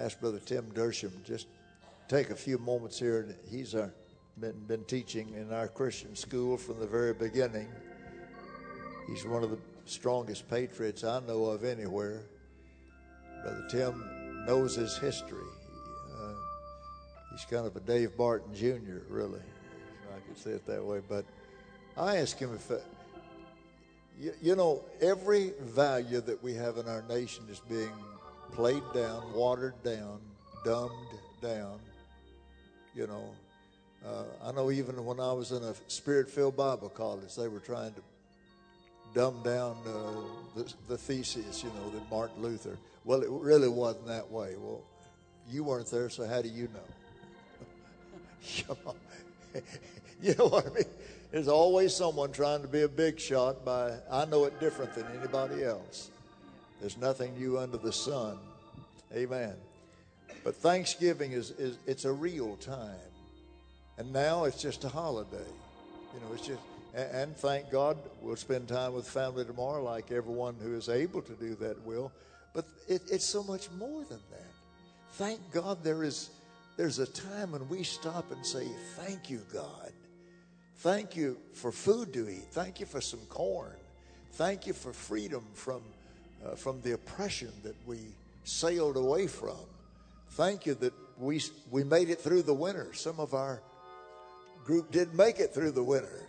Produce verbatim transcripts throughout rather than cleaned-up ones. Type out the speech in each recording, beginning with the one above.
ask Brother Tim Dersham just take a few moments here. He's our, been, been teaching in our Christian school from the very beginning. He's one of the strongest patriots I know of anywhere. Brother Tim knows his history. Uh, he's kind of a Dave Barton Junior, really, if I could say it that way. But I asked him if, uh, you, you know, every value that we have in our nation is being played down, watered down, dumbed down. You know, uh, I know even when I was in a Spirit-filled Bible college, they were trying to dumb down uh, the, the thesis, you know, that Martin Luther. Well, it really wasn't that way. Well, you weren't there, so how do you know? You know what I mean? There's always someone trying to be a big shot by, I know it different than anybody else. There's nothing new under the sun. Amen. But Thanksgiving is, is it's a real time. And now it's just a holiday. You know, it's just, and, and thank God we'll spend time with family tomorrow like everyone who is able to do that will. But it, it's so much more than that. Thank God there is there's a time when we stop and say, thank you, God. Thank you for food to eat. Thank you for some corn. Thank you for freedom from uh, from the oppression that we sailed away from. Thank you that we we made it through the winter. Some of our group didn't make it through the winter.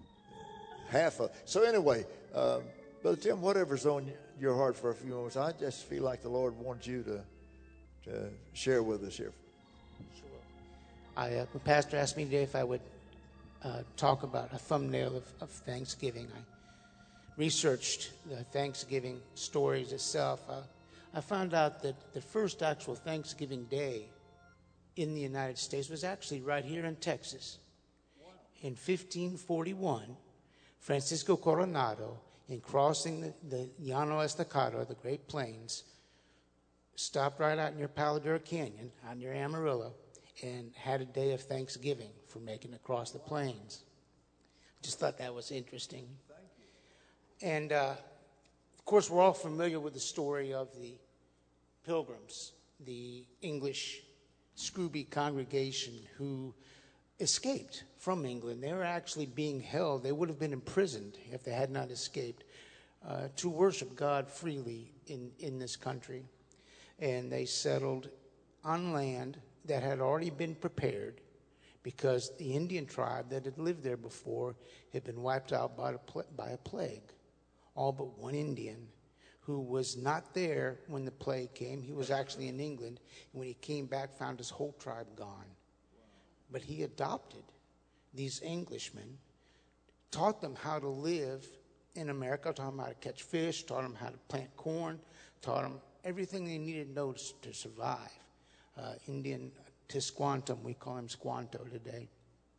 Half of so anyway, um, Brother Tim, whatever's on your heart for a few moments, I just feel like the Lord wants you to to share with us here. Sure. I uh, the pastor asked me today if I would uh, talk about a thumbnail of, of Thanksgiving. I researched the Thanksgiving stories itself. Uh, I found out that the first actual Thanksgiving Day in the United States was actually right here in Texas. In fifteen forty-one, Francisco Coronado, in crossing the, the Llano Estacado, the Great Plains, stopped right out near Palo Duro Canyon, out near Amarillo, and had a day of Thanksgiving for making it across the plains. Just thought that was interesting. And, uh, of course, we're all familiar with the story of the Pilgrims, the English Scrooby congregation who escaped from England. They were actually being held. They would have been imprisoned if they had not escaped uh, to worship God freely in, in this country. And they settled on land that had already been prepared because the Indian tribe that had lived there before had been wiped out by a, pl- by a plague. All but one Indian who was not there when the plague came. He was actually in England. And when he came back, found his whole tribe gone. But he adopted these Englishmen, taught them how to live in America, taught them how to catch fish, taught them how to plant corn, taught them everything they needed to know to survive. Uh, Indian Tisquantum, we call him Squanto today.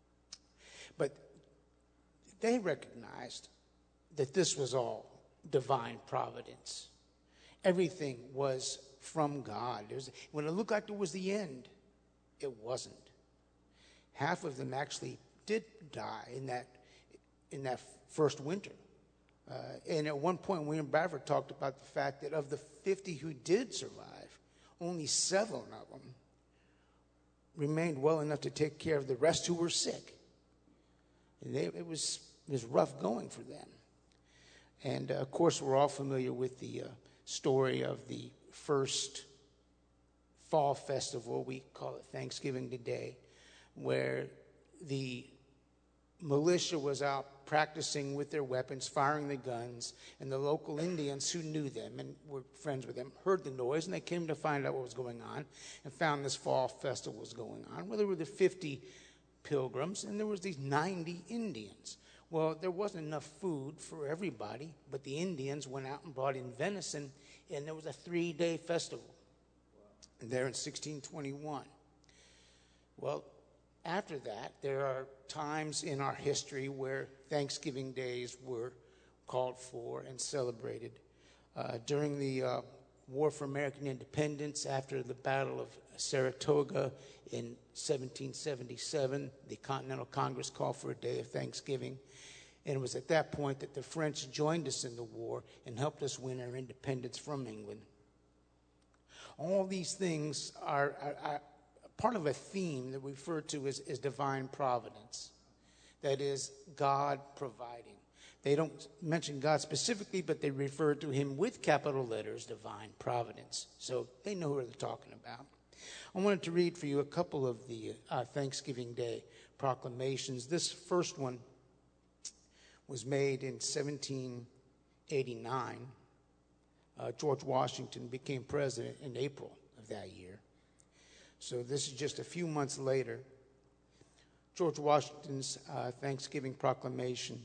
But they recognized that this was all divine providence. Everything was from God. It was, when it looked like it was the end, it wasn't. Half of them actually did die in that in that first winter. Uh, and at one point, William Bradford talked about the fact that of the fifty who did survive, only seven of them remained well enough to take care of the rest who were sick. And they, it was it was rough going for them. And, uh, of course, we're all familiar with the uh, story of the first fall festival. We call it Thanksgiving today, where the militia was out practicing with their weapons, firing the guns, and the local Indians who knew them and were friends with them heard the noise, and they came to find out what was going on and found this fall festival was going on. Well, there were the fifty pilgrims, and there was these ninety Indians. Well, there wasn't enough food for everybody, but the Indians went out and brought in venison, and there was a three-day festival there in sixteen twenty-one. Well, after that, there are times in our history where Thanksgiving days were called for and celebrated. Uh, during the uh, War for American Independence, after the Battle of Saratoga in seventeen seventy-seven, the Continental Congress called for a day of Thanksgiving. And it was at that point that the French joined us in the war and helped us win our independence from England. All these things are, are, are part of a theme that we refer to as, as divine providence. That is, God providing. They don't mention God specifically, but they refer to him with capital letters, divine providence. So they know who they're talking about. I wanted to read for you a couple of the uh, Thanksgiving Day proclamations. This first one was made in seventeen eighty-nine. Uh, George Washington became president in April of that year. So this is just a few months later. George Washington's uh, Thanksgiving proclamation.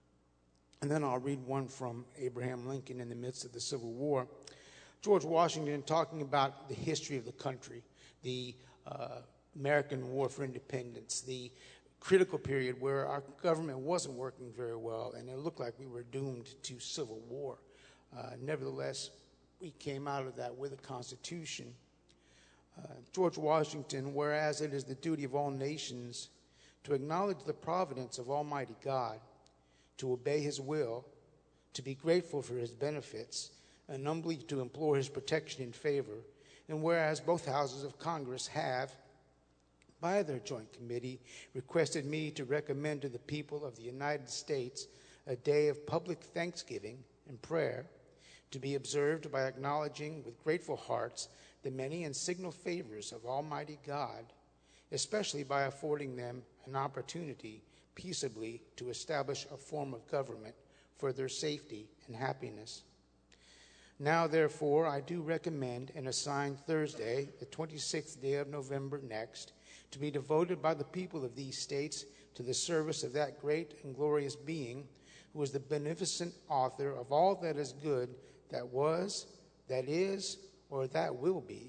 And then I'll read one from Abraham Lincoln in the midst of the Civil War. George Washington talking about the history of the country, the uh, American War for Independence, the critical period where our government wasn't working very well, and it looked like we were doomed to civil war. Uh, nevertheless, we came out of that with a Constitution. Uh, George Washington, whereas it is the duty of all nations to acknowledge the providence of Almighty God, to obey his will, to be grateful for his benefits, and humbly to implore his protection and favor, and whereas both houses of Congress have, by their joint committee, requested me to recommend to the people of the United States a day of public thanksgiving and prayer to be observed by acknowledging with grateful hearts the many and signal favors of Almighty God, especially by affording them an opportunity peaceably to establish a form of government for their safety and happiness. Now, therefore, I do recommend and assign Thursday, the twenty-sixth day of November next, to be devoted by the people of these states to the service of that great and glorious being who is the beneficent author of all that is good that was, that is, or that will be,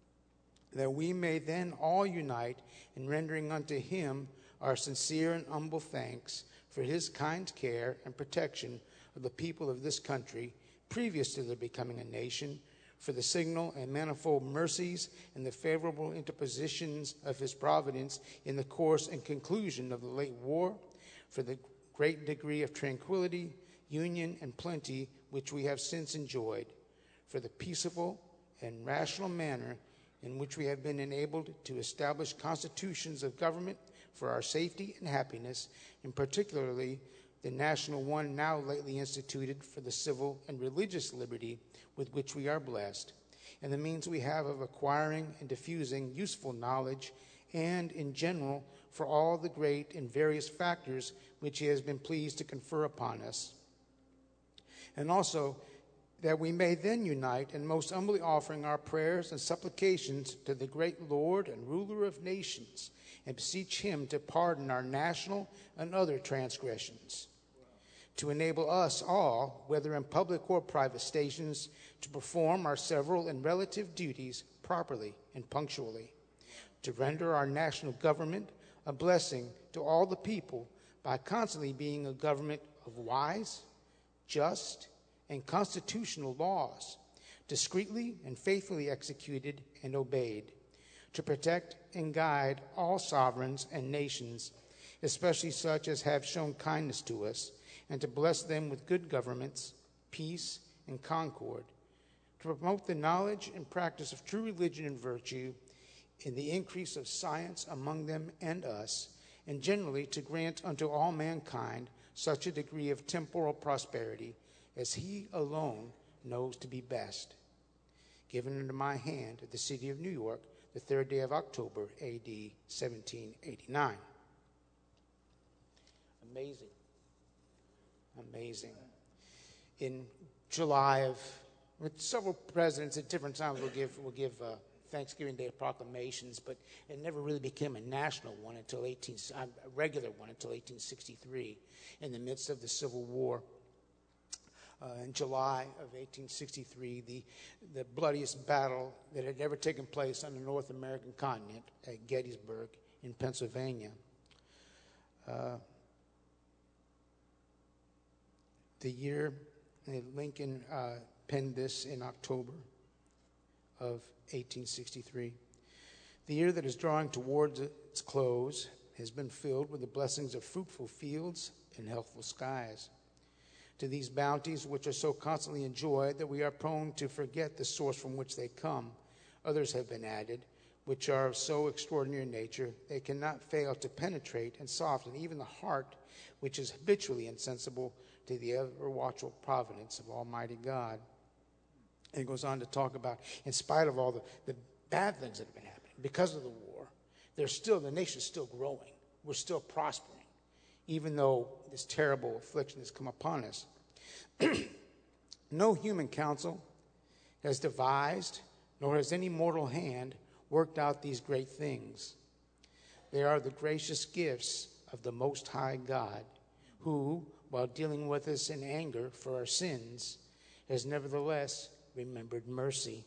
that we may then all unite in rendering unto him our sincere and humble thanks for his kind care and protection of the people of this country previous to their becoming a nation, for the signal and manifold mercies and the favorable interpositions of his providence in the course and conclusion of the late war, for the great degree of tranquility, union, and plenty which we have since enjoyed, for the peaceable and rational manner in which we have been enabled to establish constitutions of government for our safety and happiness, and particularly the national one now lately instituted for the civil and religious liberty with which we are blessed, and the means we have of acquiring and diffusing useful knowledge, and in general for all the great and various factors which he has been pleased to confer upon us. And also that we may then unite in most humbly offering our prayers and supplications to the great Lord and ruler of nations, and beseech him to pardon our national and other transgressions, to enable us all, whether in public or private stations, to perform our several and relative duties properly and punctually, to render our national government a blessing to all the people by constantly being a government of wise, just, and constitutional laws, discreetly and faithfully executed and obeyed, to protect and guide all sovereigns and nations, especially such as have shown kindness to us, and to bless them with good governments, peace, and concord, to promote the knowledge and practice of true religion and virtue, in the increase of science among them and us, and generally to grant unto all mankind such a degree of temporal prosperity as he alone knows to be best. Given into my hand at the city of New York, the third day of October, A D seventeen eighty-nine. Amazing. Amazing. In July of, with several presidents at different times will give will give uh, Thanksgiving Day proclamations, but it never really became a national one until eighteen a regular one until eighteen sixty-three, in the midst of the Civil War. Uh, in July of eighteen sixty-three, the the bloodiest battle that had ever taken place on the North American continent at Gettysburg in Pennsylvania. Uh, the year Lincoln uh, penned this in October of eighteen sixty-three. The year that is drawing towards its close has been filled with the blessings of fruitful fields and healthful skies. To these bounties, which are so constantly enjoyed that we are prone to forget the source from which they come, Others have been added, which are of so extraordinary nature they cannot fail to penetrate and soften even the heart, which is habitually insensible to the ever-watchful providence of Almighty God. And it goes on to talk about, in spite of all the, the bad things that have been happening, because of the war, there's still, the nation's still growing. We're still prospering, even though this terrible affliction has come upon us. No human counsel has devised, nor has any mortal hand worked out these great things. They are the gracious gifts of the Most High God, who, while dealing with us in anger for our sins, has nevertheless remembered mercy.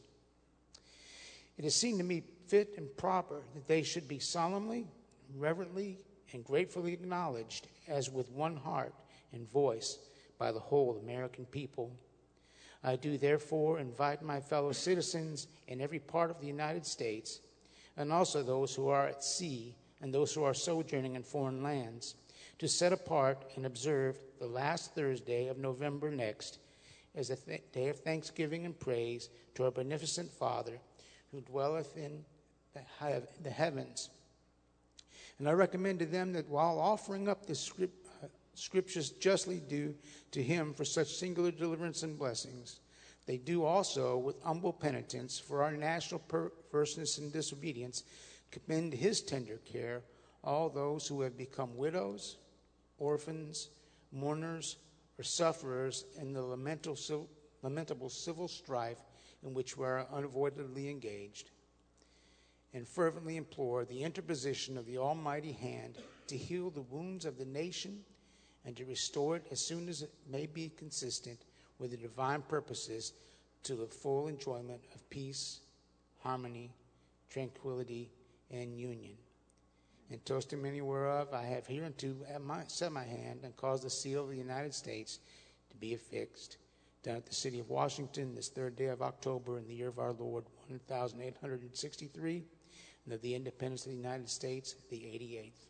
It has seemed to me fit and proper that they should be solemnly, reverently, and gratefully acknowledged as with one heart and voice by the whole American people. I do therefore invite my fellow citizens in every part of the United States, and also those who are at sea and those who are sojourning in foreign lands, to set apart and observe the last Thursday of November next as a th- day of thanksgiving and praise to our beneficent Father, who dwelleth in the, he- the heavens. And I recommend to them that while offering up the script, uh, scriptures justly due to him for such singular deliverance and blessings, they do also with humble penitence for our national perverseness and disobedience commend to his tender care all those who have become widows, orphans, mourners, or sufferers in the lamentable, lamentable civil strife in which we are unavoidably engaged, and fervently implore the interposition of the Almighty hand to heal the wounds of the nation and to restore it as soon as it may be consistent with the divine purposes to the full enjoyment of peace, harmony, tranquility, and union. And testimony whereof I have hereunto at my, set my hand and caused the seal of the United States to be affixed down at the city of Washington this third day of October in the year of our Lord, one thousand eight hundred sixty-three, and of the independence of the United States, the eighty-eighth.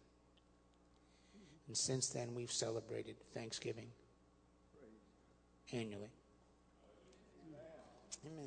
And since then, we've celebrated Thanksgiving annually. Amen.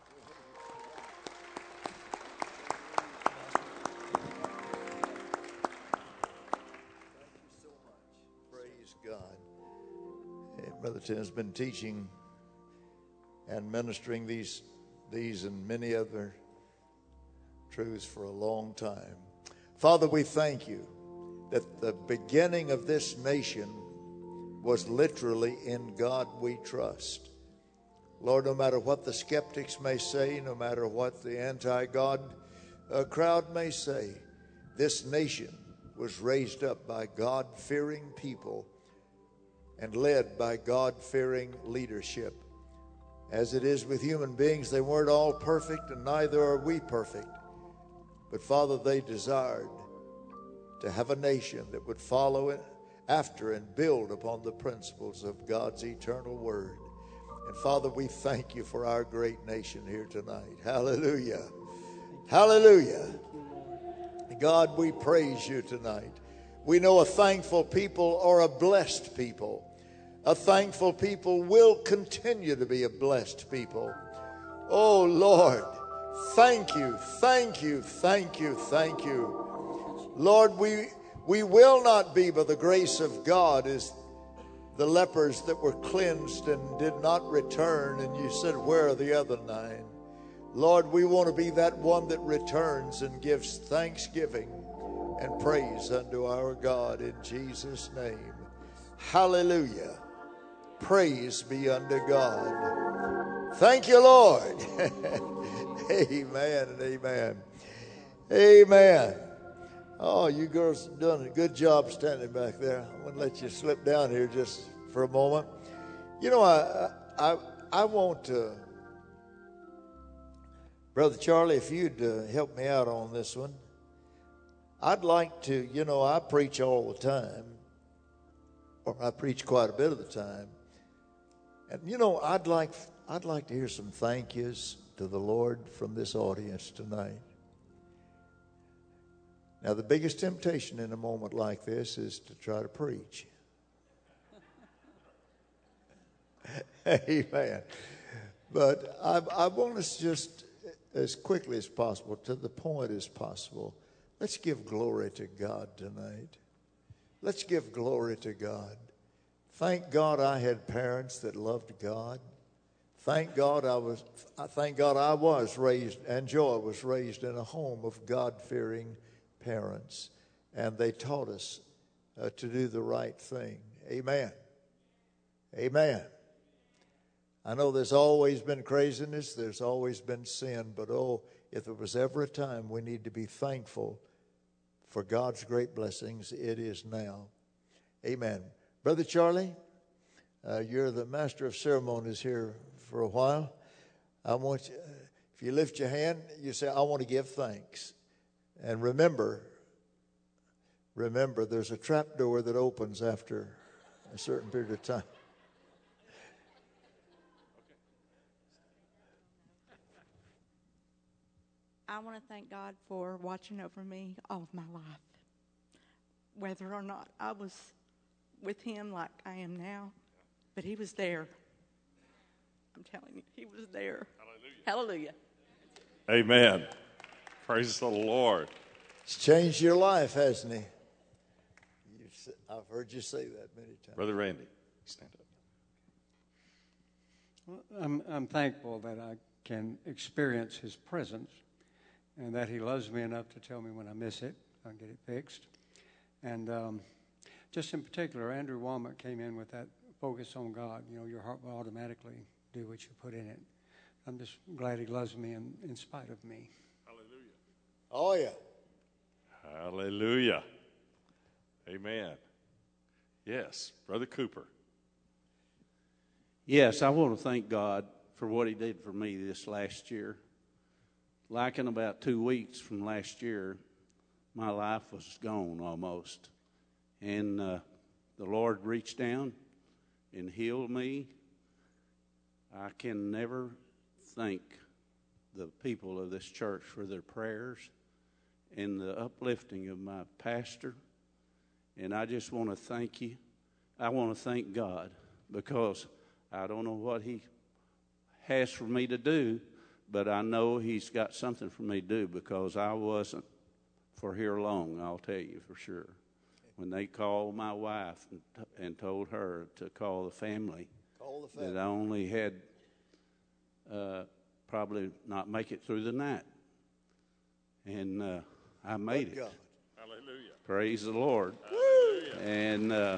Praise God. Hey, Brother Tim has been teaching and ministering these, these and many other truths for a long time. Father, we thank you that the beginning of this nation was literally in God we trust. Lord, no matter what the skeptics may say, no matter what the anti-God uh, crowd may say, this nation was raised up by God-fearing people and led by God-fearing leadership. As it is with human beings, they weren't all perfect, and neither are we perfect. But Father, they desired to have a nation that would follow it after and build upon the principles of God's eternal word. And Father, we thank you for our great nation here tonight. Hallelujah. Hallelujah. God, we praise you tonight. We know a thankful people are a blessed people. A thankful people will continue to be a blessed people. Oh, Lord, thank you, thank you, thank you, thank you. Lord, we, we will not be by the grace of God as the lepers that were cleansed and did not return, and you said, where are the other nine? Lord, we want to be that one that returns and gives thanksgiving and praise unto our God in Jesus' name. Hallelujah. Praise be unto God. Thank you, Lord. Amen and amen. Amen. Oh, you girls have done a good job standing back there. I'm going to let you slip down here just for a moment. You know, I I I want to, Brother Charlie, if you'd uh, help me out on this one. I'd like to, you know, I preach all the time, or I preach quite a bit of the time. And, you know, I'd like I'd like to hear some thank yous to the Lord from this audience tonight. Now, the biggest temptation in a moment like this is to try to preach. Amen. But I, I want us just as quickly as possible, to the point as possible. Let's give glory to God tonight. Let's give glory to God. Thank God I had parents that loved God. Thank God I was, thank God I was raised, and Joy was raised in a home of God-fearing parents. And they taught us uh, to do the right thing. Amen. Amen. I know there's always been craziness. There's always been sin. But oh, if there was ever a time we need to be thankful for God's great blessings, it is now. Amen. Brother Charlie, uh, you're the master of ceremonies here for a while. I want you, if you lift your hand, you say, I want to give thanks. And remember, remember, there's a trap door that opens after a certain period of time. I want to thank God for watching over me all of my life. Whether or not I was with him like I am now, but he was there. I'm telling you, he was there. Hallelujah. Hallelujah. Amen. Praise the Lord. It's changed your life, hasn't he? You've, I've heard you say that many times. Brother Randy, stand up. Well, I'm, I'm thankful that I can experience his presence and that he loves me enough to tell me when I miss it, I'll get it fixed. And um, just in particular, Andrew Womack came in with that focus on God. You know, your heart will automatically do what you put in it. I'm just glad he loves me in, in spite of me. Hallelujah. Oh, yeah. Hallelujah. Amen. Yes, Brother Cooper. Yes, I want to thank God for what he did for me this last year. Like in about two weeks from last year, my life was gone almost. And uh, the Lord reached down and healed me. I can never thank the people of this church for their prayers and the uplifting of my pastor. And I just want to thank you. I want to thank God because I don't know what he has for me to do, but I know he's got something for me to do because I wasn't for here long, I'll tell you for sure. When they called my wife and, t- and told her to call the family, Call the family. that I only had uh, probably not make it through the night. And uh, I made it. God. Hallelujah. Praise the Lord. Hallelujah. And uh,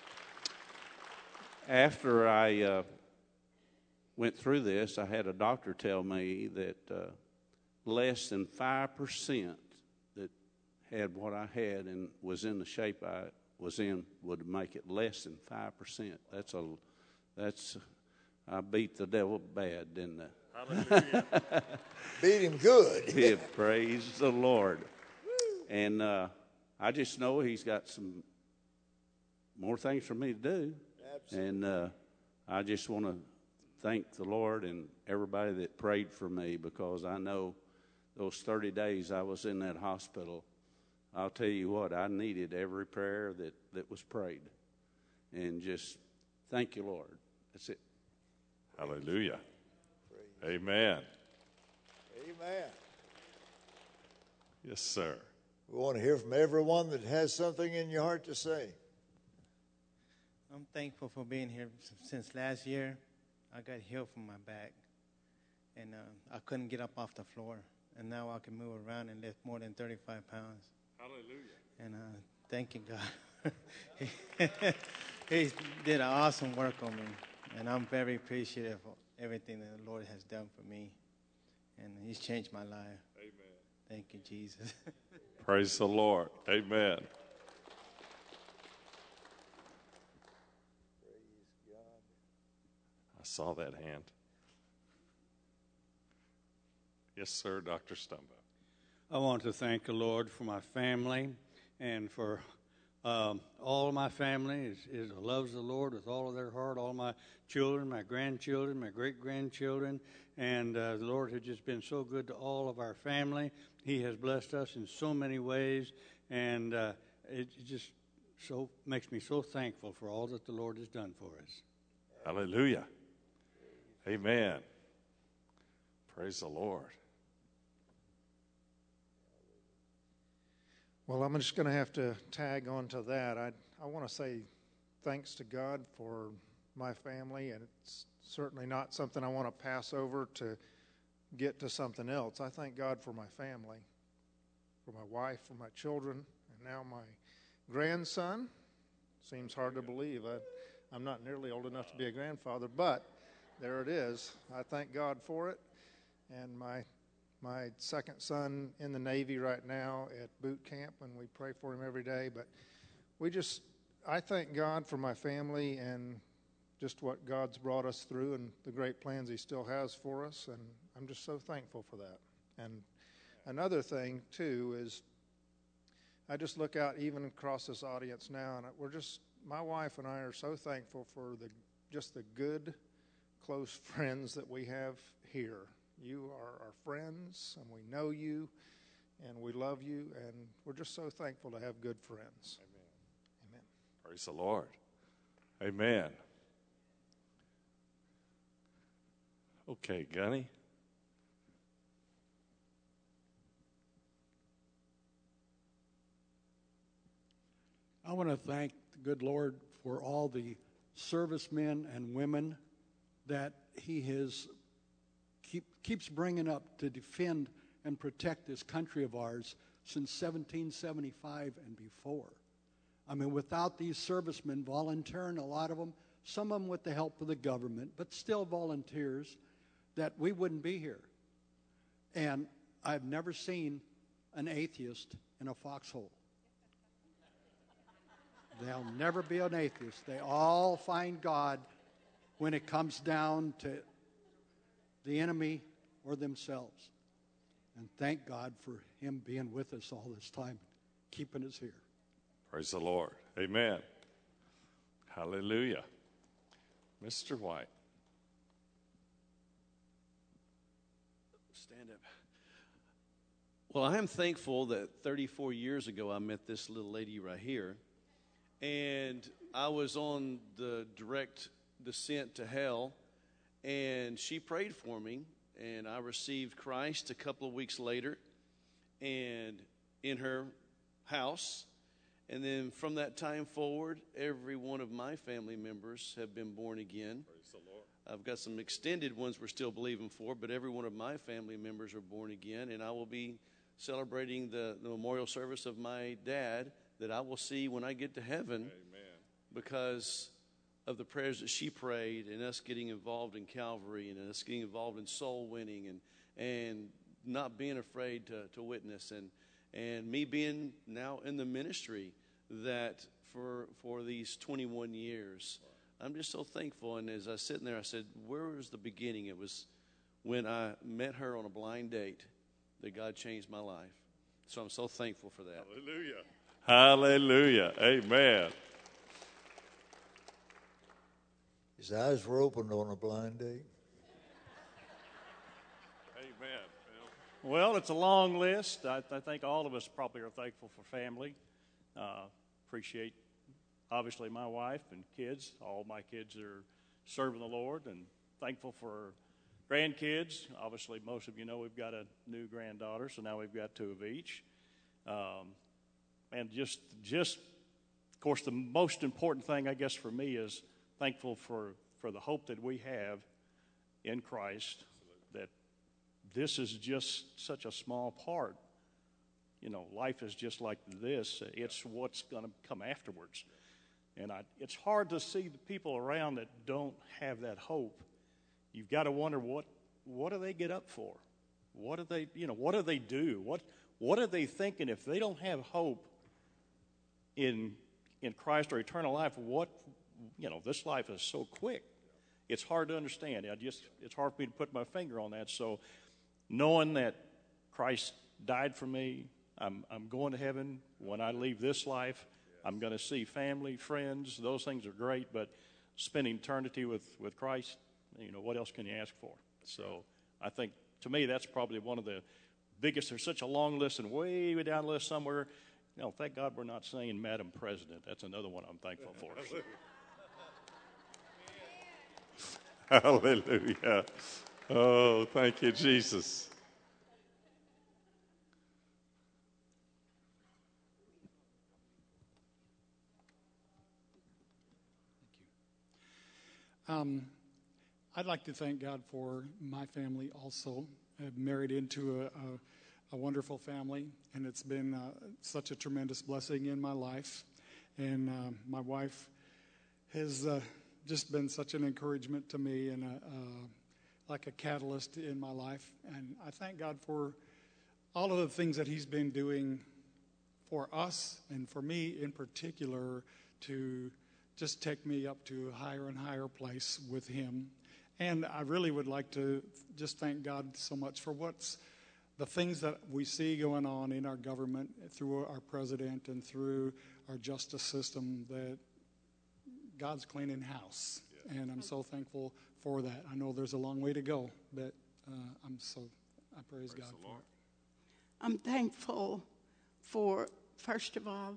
after I uh, went through this, I had a doctor tell me that uh, less than five percent that had what I had and was in the shape I was in would make it less than five percent. That's a, that's, I beat the devil bad, didn't I? Hallelujah. Beat him good. Yeah, praise the Lord. And uh, I just know he's got some more things for me to do. Absolutely. And uh, I just want to thank the Lord and everybody that prayed for me because I know those thirty days I was in that hospital, I'll tell you what, I needed every prayer that, that was prayed. And just thank you, Lord. That's it. Hallelujah. Amen. Amen. Yes, sir. We want to hear from everyone that has something in your heart to say. I'm thankful for being here since last year. I got healed from my back, and uh, I couldn't get up off the floor. And now I can move around and lift more than thirty-five pounds. Hallelujah. And uh, thank you, God. he, he did an awesome work on me, and I'm very appreciative of everything that the Lord has done for me. And he's changed my life. Amen. Thank you, Jesus. Praise the Lord. Amen. I saw that hand. Yes, sir, Doctor Stumbo. I want to thank the Lord for my family and for um, all of my family is, is loves the Lord with all of their heart, all my children, my grandchildren, my great-grandchildren, and uh, the Lord has just been so good to all of our family. He has blessed us in so many ways, and uh, it just so makes me so thankful for all that the Lord has done for us. Hallelujah. Amen. Praise the Lord. Well, I'm just going to have to tag on to that. I, I want to say thanks to God for my family, and it's certainly not something I want to pass over to get to something else. I thank God for my family, for my wife, for my children, and now my grandson. Seems hard to believe. I, I'm not nearly old enough to be a grandfather, but there it is. I thank God for it. And my my second son in the Navy right now at boot camp, and we pray for him every day. But we just, I thank God for my family and just what God's brought us through and the great plans he still has for us, and I'm just so thankful for that. And another thing, too, is I just look out even across this audience now, and we're just, my wife and I are so thankful for the just the good, close friends that we have here. You are our friends, and we know you, and we love you, and we're just so thankful to have good friends. Amen. Amen. Praise the Lord. Amen. Okay, Gunny. I want to thank the good Lord for all the servicemen and women that he has keep, keeps bringing up to defend and protect this country of ours since seventeen seventy-five and before. I mean, without these servicemen volunteering, a lot of them, some of them with the help of the government, but still volunteers, that we wouldn't be here. And I've never seen an atheist in a foxhole. There'll never be an atheist. They all find God when it comes down to the enemy or themselves. And thank God for him being with us all this time, keeping us here. Praise the Lord. Amen. Hallelujah. Mister White. Stand up. Well, I am thankful that thirty-four years ago I met this little lady right here. And I was on the direct descent to hell, and she prayed for me, and I received Christ a couple of weeks later and in her house. And then from that time forward, every one of my family members have been born again. Praise the Lord. I've got some extended ones we're still believing for, but every one of my family members are born again, and I will be celebrating the, the memorial service of my dad that I will see when I get to heaven. Amen. Because of the prayers that she prayed and us getting involved in Calvary and us getting involved in soul winning and and not being afraid to, to witness and and me being now in the ministry that for for these twenty-one years. I'm just so thankful. And as I was sitting there, I said, where was the beginning? It was when I met her on a blind date that God changed my life. So I'm so thankful for that. Hallelujah. Hallelujah. Amen. His eyes were opened on a blind date. Amen. Well, it's a long list. I, I think all of us probably are thankful for family. Uh, appreciate, obviously, my wife and kids. All my kids are serving the Lord, and thankful for grandkids. Obviously, most of you know we've got a new granddaughter, so now we've got two of each. Um, and just, just, of course, the most important thing, I guess, for me is thankful for, for the hope that we have in Christ, that this is just such a small part. You know, life is just like this. It's what's going to come afterwards. And I, it's hard to see the people around that don't have that hope. You've got to wonder, what what do they get up for? What do they, you know, what do they do? What what are they thinking if they don't have hope in in Christ or eternal life? What, you know, this life is so quick. It's hard to understand. I just it's hard for me to put my finger on that. So knowing that Christ died for me, I'm I'm going to heaven. When I leave this life, I'm going to see family, friends. Those things are great, but spending eternity with, with Christ, you know, what else can you ask for? So I think, to me, that's probably one of the biggest. There's such a long list, and way, way down the list somewhere, you know, thank God we're not saying Madam President. That's another one I'm thankful for. Hallelujah. Oh, thank you, Jesus. Um, I'd like to thank God for my family also. I've married into a, a, a wonderful family, and it's been uh, such a tremendous blessing in my life. And uh, my wife has uh, just been such an encouragement to me and a, uh, like a catalyst in my life. And I thank God for all of the things that he's been doing for us and for me in particular to just take me up to a higher and higher place with him. And I really would like to just thank God so much for what's the things that we see going on in our government through our president and through our justice system, that God's cleaning house. Yes. And I'm so thankful for that. I know there's a long way to go, but uh, I'm so, I praise, praise God for it. I'm thankful for, first of all,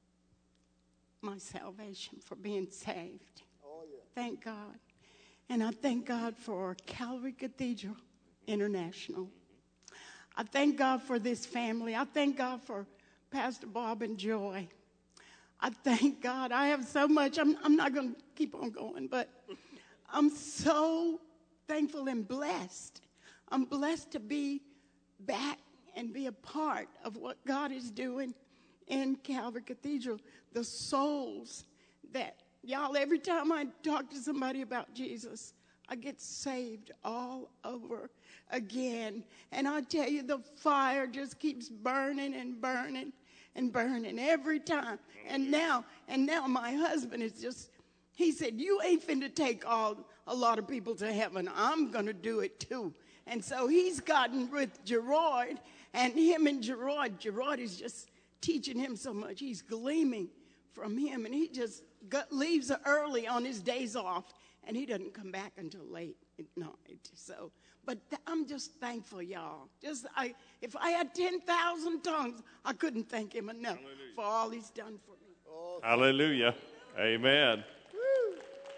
my salvation, for being saved. Oh, yeah. Thank God. And I thank God for Calvary Cathedral International. I thank God for this family. I thank God for Pastor Bob and Joy. I thank God. I have so much. I'm, I'm not going to keep on going, but I'm so thankful and blessed. I'm blessed to be back and be a part of what God is doing in Calvary Cathedral. The souls that, y'all, every time I talk to somebody about Jesus, I get saved all over again. And I tell you, the fire just keeps burning and burning and burning every time. And now, and now my husband is just, he said, you ain't finna take all a lot of people to heaven. I'm going to do it too. And so he's gotten with Gerard, and him and Gerard, Gerard is just teaching him so much. He's gleaming from him, and he just got, leaves early on his days off, and he doesn't come back until late at night. So, but th- I'm just thankful, y'all. Just I, if I had ten thousand tongues, I couldn't thank him enough Hallelujah. For all he's done for me. Oh, Hallelujah. Amen. Woo.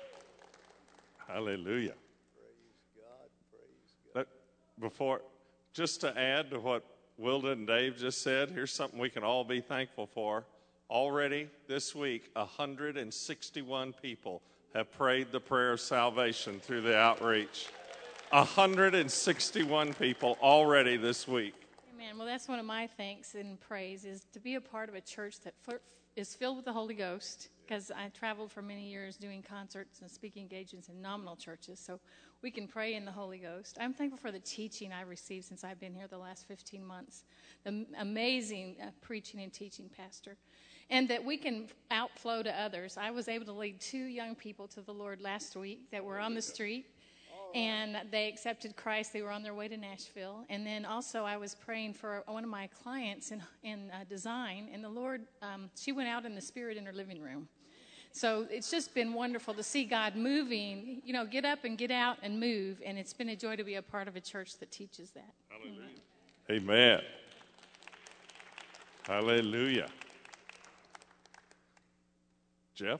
Hallelujah. Praise God. Praise God. Let, before, just to add to what Wilda and Dave just said, here's something we can all be thankful for. Already this week, one hundred sixty-one people have prayed the prayer of salvation through the outreach. one hundred sixty-one people already this week. Amen. Well, that's one of my thanks and praise is to be a part of a church that is filled with the Holy Ghost, because I traveled for many years doing concerts and speaking engagements in nominal churches, so we can pray in the Holy Ghost. I'm thankful for the teaching I've received since I've been here the last fifteen months, the amazing uh, preaching and teaching, Pastor, and that we can outflow to others. I was able to lead two young people to the Lord last week that were on the street, and they accepted Christ. They were on their way to Nashville. And then also I was praying for one of my clients in, in uh, design, and the Lord, um, she went out in the Spirit in her living room. So it's just been wonderful to see God moving, you know, get up and get out and move. And it's been a joy to be a part of a church that teaches that. Hallelujah. Amen. Hallelujah. Jeff?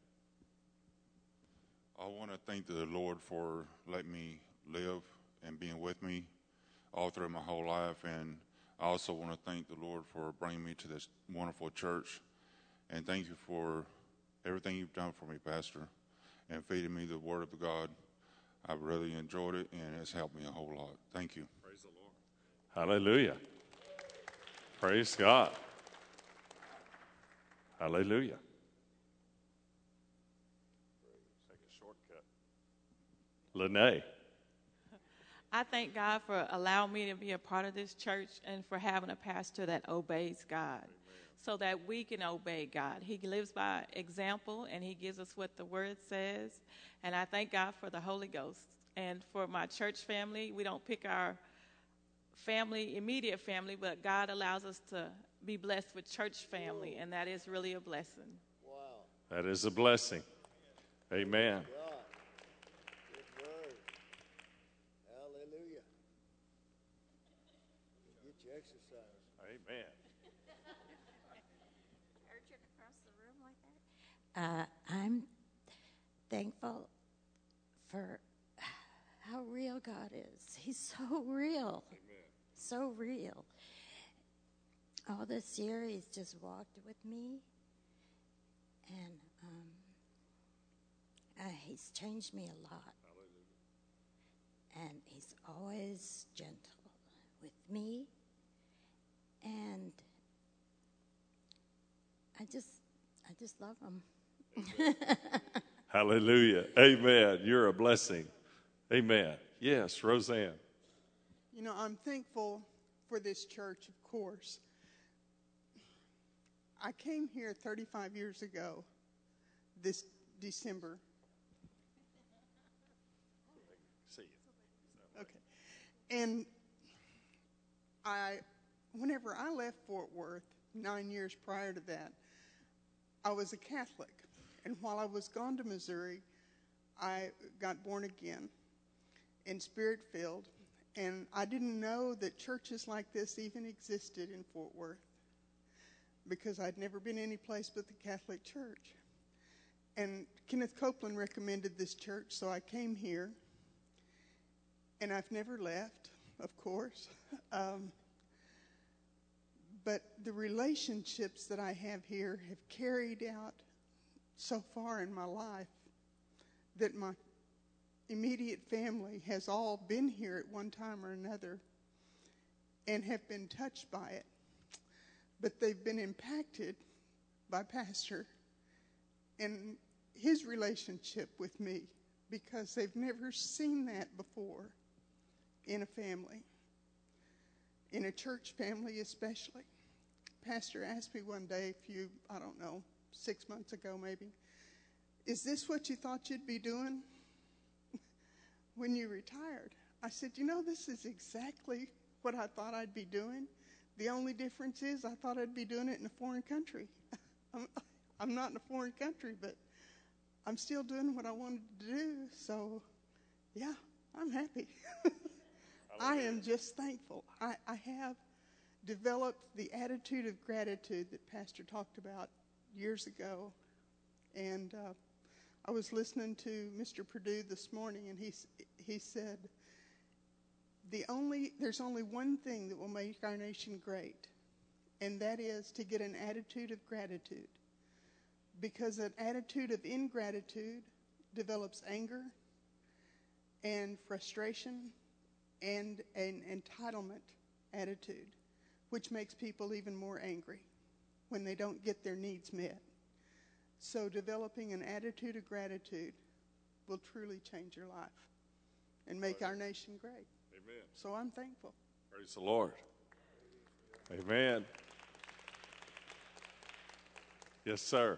I want to thank the Lord for letting me live and being with me all through my whole life. And I also want to thank the Lord for bringing me to this wonderful church. And thank you for everything you've done for me, Pastor, and feeding me the Word of God. I've really enjoyed it, and it's helped me a whole lot. Thank you. Praise the Lord. Hallelujah. Praise God. Hallelujah. Take a shortcut. Lene. I thank God for allowing me to be a part of this church and for having a pastor that obeys God. Amen. So that we can obey God. He lives by example, and he gives us what the Word says. And I thank God for the Holy Ghost. And for my church family, we don't pick our family, immediate family, but God allows us to be blessed with church family, and that is really a blessing. Wow. That is a blessing. Amen. God. Good word. Hallelujah. Get your exercise. Amen. Uh, I'm thankful for how real God is. He's so real. Amen. So real. All this year, he's just walked with me. And um, uh, he's changed me a lot. And he's always gentle with me. And I just, I just love him. Hallelujah. Amen. You're a blessing. Amen. Yes, Roseanne. You know, I'm thankful for this church, of course. I came here thirty-five years ago this December. See you. Okay. And I, whenever I left Fort Worth, nine years prior to that, I was a Catholic. And while I was gone to Missouri, I got born again and Spirit-filled. And I didn't know that churches like this even existed in Fort Worth because I'd never been any place but the Catholic Church. And Kenneth Copeland recommended this church, so I came here. And I've never left, of course. Um, but the relationships that I have here have carried out so far in my life that my immediate family has all been here at one time or another and have been touched by it. But they've been impacted by Pastor and his relationship with me because they've never seen that before in a family, in a church family especially. Pastor asked me one day, a few, I don't know, six months ago maybe, is this what you thought you'd be doing when you retired? I said, you know, this is exactly what I thought I'd be doing. The only difference is I thought I'd be doing it in a foreign country. I'm, I'm not in a foreign country, but I'm still doing what I wanted to do. So, yeah, I'm happy. I am just thankful. I, I have developed the attitude of gratitude that Pastor talked about years ago. And uh, I was listening to Mister Perdue this morning, and he he said, the only there's only one thing that will make our nation great, and that is to get an attitude of gratitude. Because an attitude of ingratitude develops anger and frustration and an entitlement attitude, which makes people even more angry when they don't get their needs met. So developing an attitude of gratitude will truly change your life and make our nation great. Amen. So I'm thankful. Praise the Lord. Amen. Yes, sir.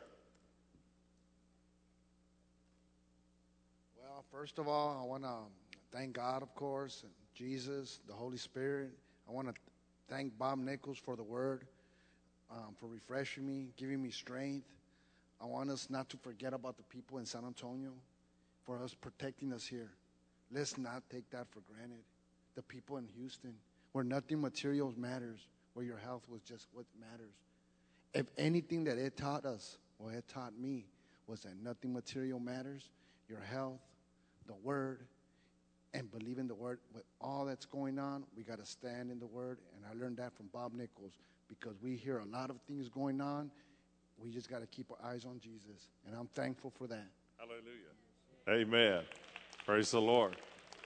Well, first of all, I want to thank God, of course, and Jesus, the Holy Spirit. I want to thank Bob Nichols for the word, um, for refreshing me, giving me strength. I want us not to forget about the people in San Antonio, for us protecting us here. Let's not take that for granted. The people in Houston, where nothing material matters, where your health was just what matters. If anything that it taught us, or it taught me, was that nothing material matters, your health, the word, and believe in the word. With all that's going on, we got to stand in the word. And I learned that from Bob Nichols, because we hear a lot of things going on. We just got to keep our eyes on Jesus. And I'm thankful for that. Hallelujah. Amen. Praise the Lord.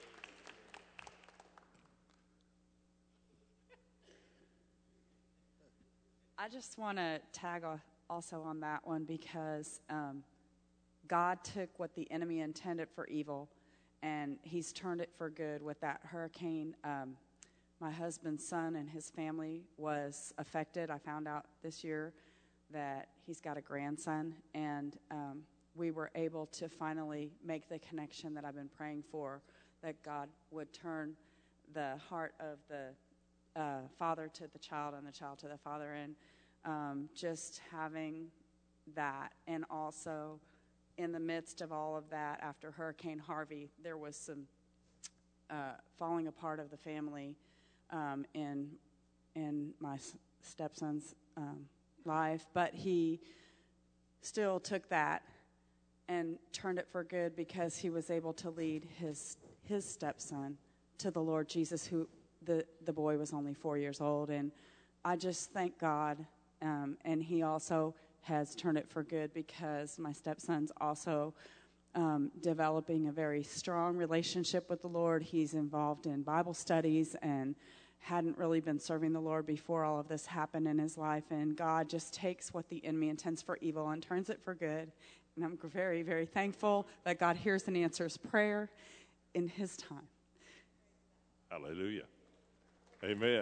I just want to tag also on that one, because um, God took what the enemy intended for evil, and he's turned it for good with that hurricane. Um, my husband's son and his family was affected. I found out this year that he's got a grandson, and um, we were able to finally make the connection that I've been praying for, that God would turn the heart of the uh, father to the child and the child to the father, and um, just having that. And also in the midst of all of that, after Hurricane Harvey, there was some uh, falling apart of the family um, in, in my stepson's um, life, but he still took that and turned it for good, because he was able to lead his his stepson to the Lord Jesus, who the, the boy was only four years old. And I just thank God. Um, and he also has turned it for good, because my stepson's also um, developing a very strong relationship with the Lord. He's involved in Bible studies and hadn't really been serving the Lord before all of this happened in his life. And God just takes what the enemy intends for evil and turns it for good. And I'm very, very thankful that God hears and answers prayer in his time. Hallelujah. Amen.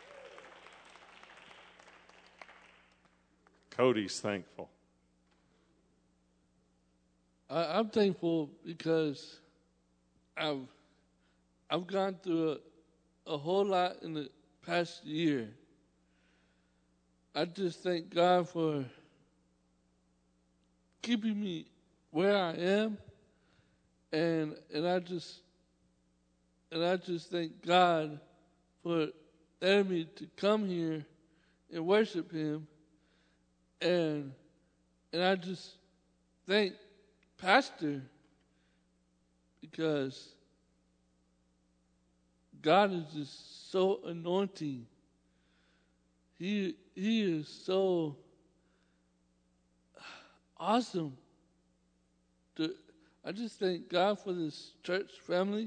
Cody's thankful. I, I'm thankful because I've I've gone through a, a whole lot in the past year. I just thank God for keeping me where I am, and and I just and I just thank God for letting me to come here and worship Him, and and I just thank Pastor because God is just so anointing. He he is so awesome. To, I just thank God for this church family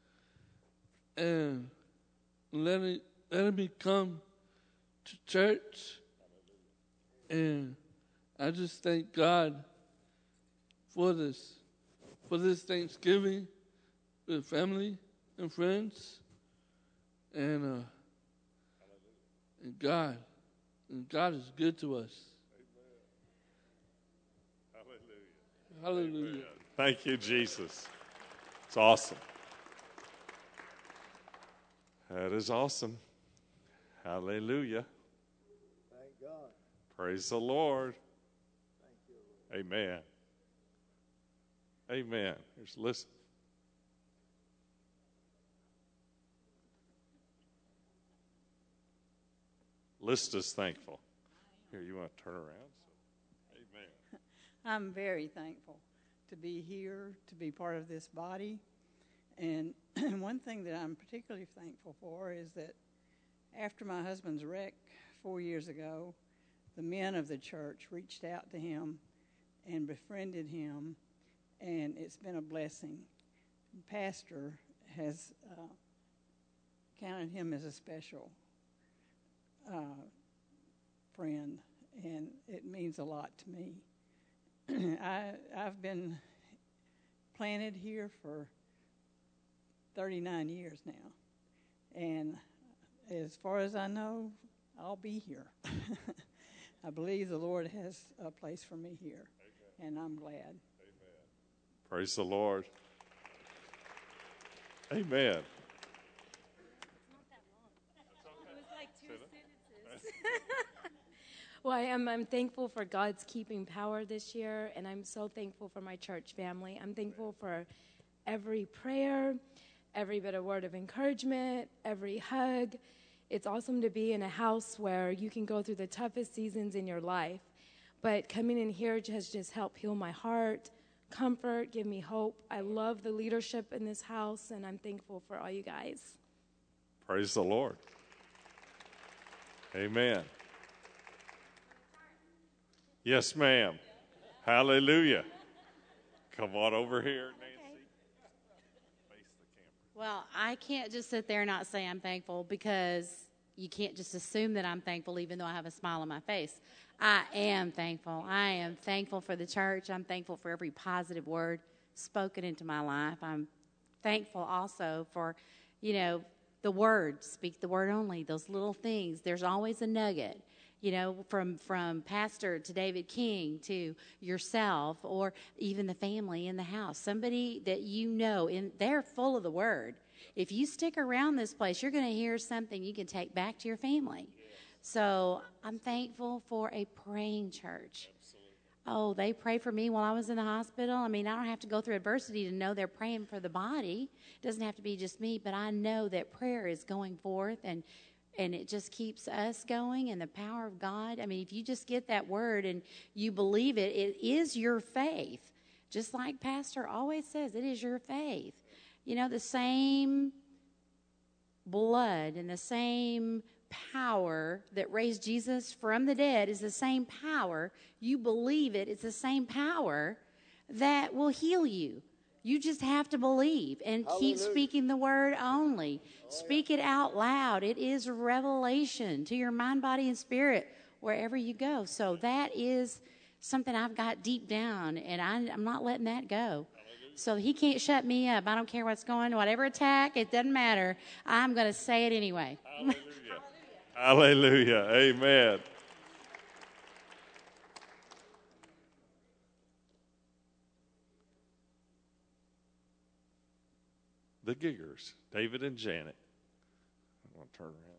and letting letting me come to church, and I just thank God for this for this Thanksgiving with family and friends, and uh, and God and God is good to us. Hallelujah. Amen. Thank you, Jesus. It's awesome. That is awesome. Hallelujah. Thank God. Praise the Lord. Thank you, Lord. Amen. Amen. Here's listen. List is thankful. Here, you want to turn around? So, amen. I'm very thankful to be here, to be part of this body. And one thing that I'm particularly thankful for is that after my husband's wreck four years ago, the men of the church reached out to him and befriended him, and it's been a blessing. Pastor has uh, counted him as a special uh, friend, and it means a lot to me. I, I've been planted here for thirty-nine years now, and as far as I know, I'll be here. I believe the Lord has a place for me here, and I'm glad. Amen. Praise the Lord. Amen. Well, I am, I'm thankful for God's keeping power this year, and I'm so thankful for my church family. I'm thankful for every prayer, every bit of word of encouragement, every hug. It's awesome to be in a house where you can go through the toughest seasons in your life, but coming in here has just helped heal my heart, comfort, give me hope. I love the leadership in this house, and I'm thankful for all you guys. Praise the Lord. Amen. Yes, ma'am. Hallelujah. Come on over here, Nancy. Face the camera. Well, I can't just sit there and not say I'm thankful, because you can't just assume that I'm thankful even though I have a smile on my face. I am thankful. I am thankful for the church. I'm thankful for every positive word spoken into my life. I'm thankful also for, you know, the word, speak the word only, those little things. There's always a nugget. You know, from, from Pastor to David King to yourself, or even the family in the house, somebody that you know, and they're full of the word. If you stick around this place, you're going to hear something you can take back to your family. So I'm thankful for a praying church. Oh, they pray for me while I was in the hospital. I mean, I don't have to go through adversity to know they're praying for the body. It doesn't have to be just me, but I know that prayer is going forth, and And it just keeps us going, and the power of God. I mean, if you just get that word and you believe it, it is your faith. Just like Pastor always says, it is your faith. You know, the same blood and the same power that raised Jesus from the dead is the same power. You believe it, it's the same power that will heal you. You just have to believe and keep Hallelujah. speaking the word only. Speak it out loud. It is revelation to your mind, body, and spirit wherever you go. So that is something I've got deep down, and I, I'm not letting that go. So he can't shut me up. I don't care what's going on, whatever attack, it doesn't matter. I'm going to say it anyway. Hallelujah. Hallelujah. Amen. The Giggers, David and Janet. I'm going to turn around.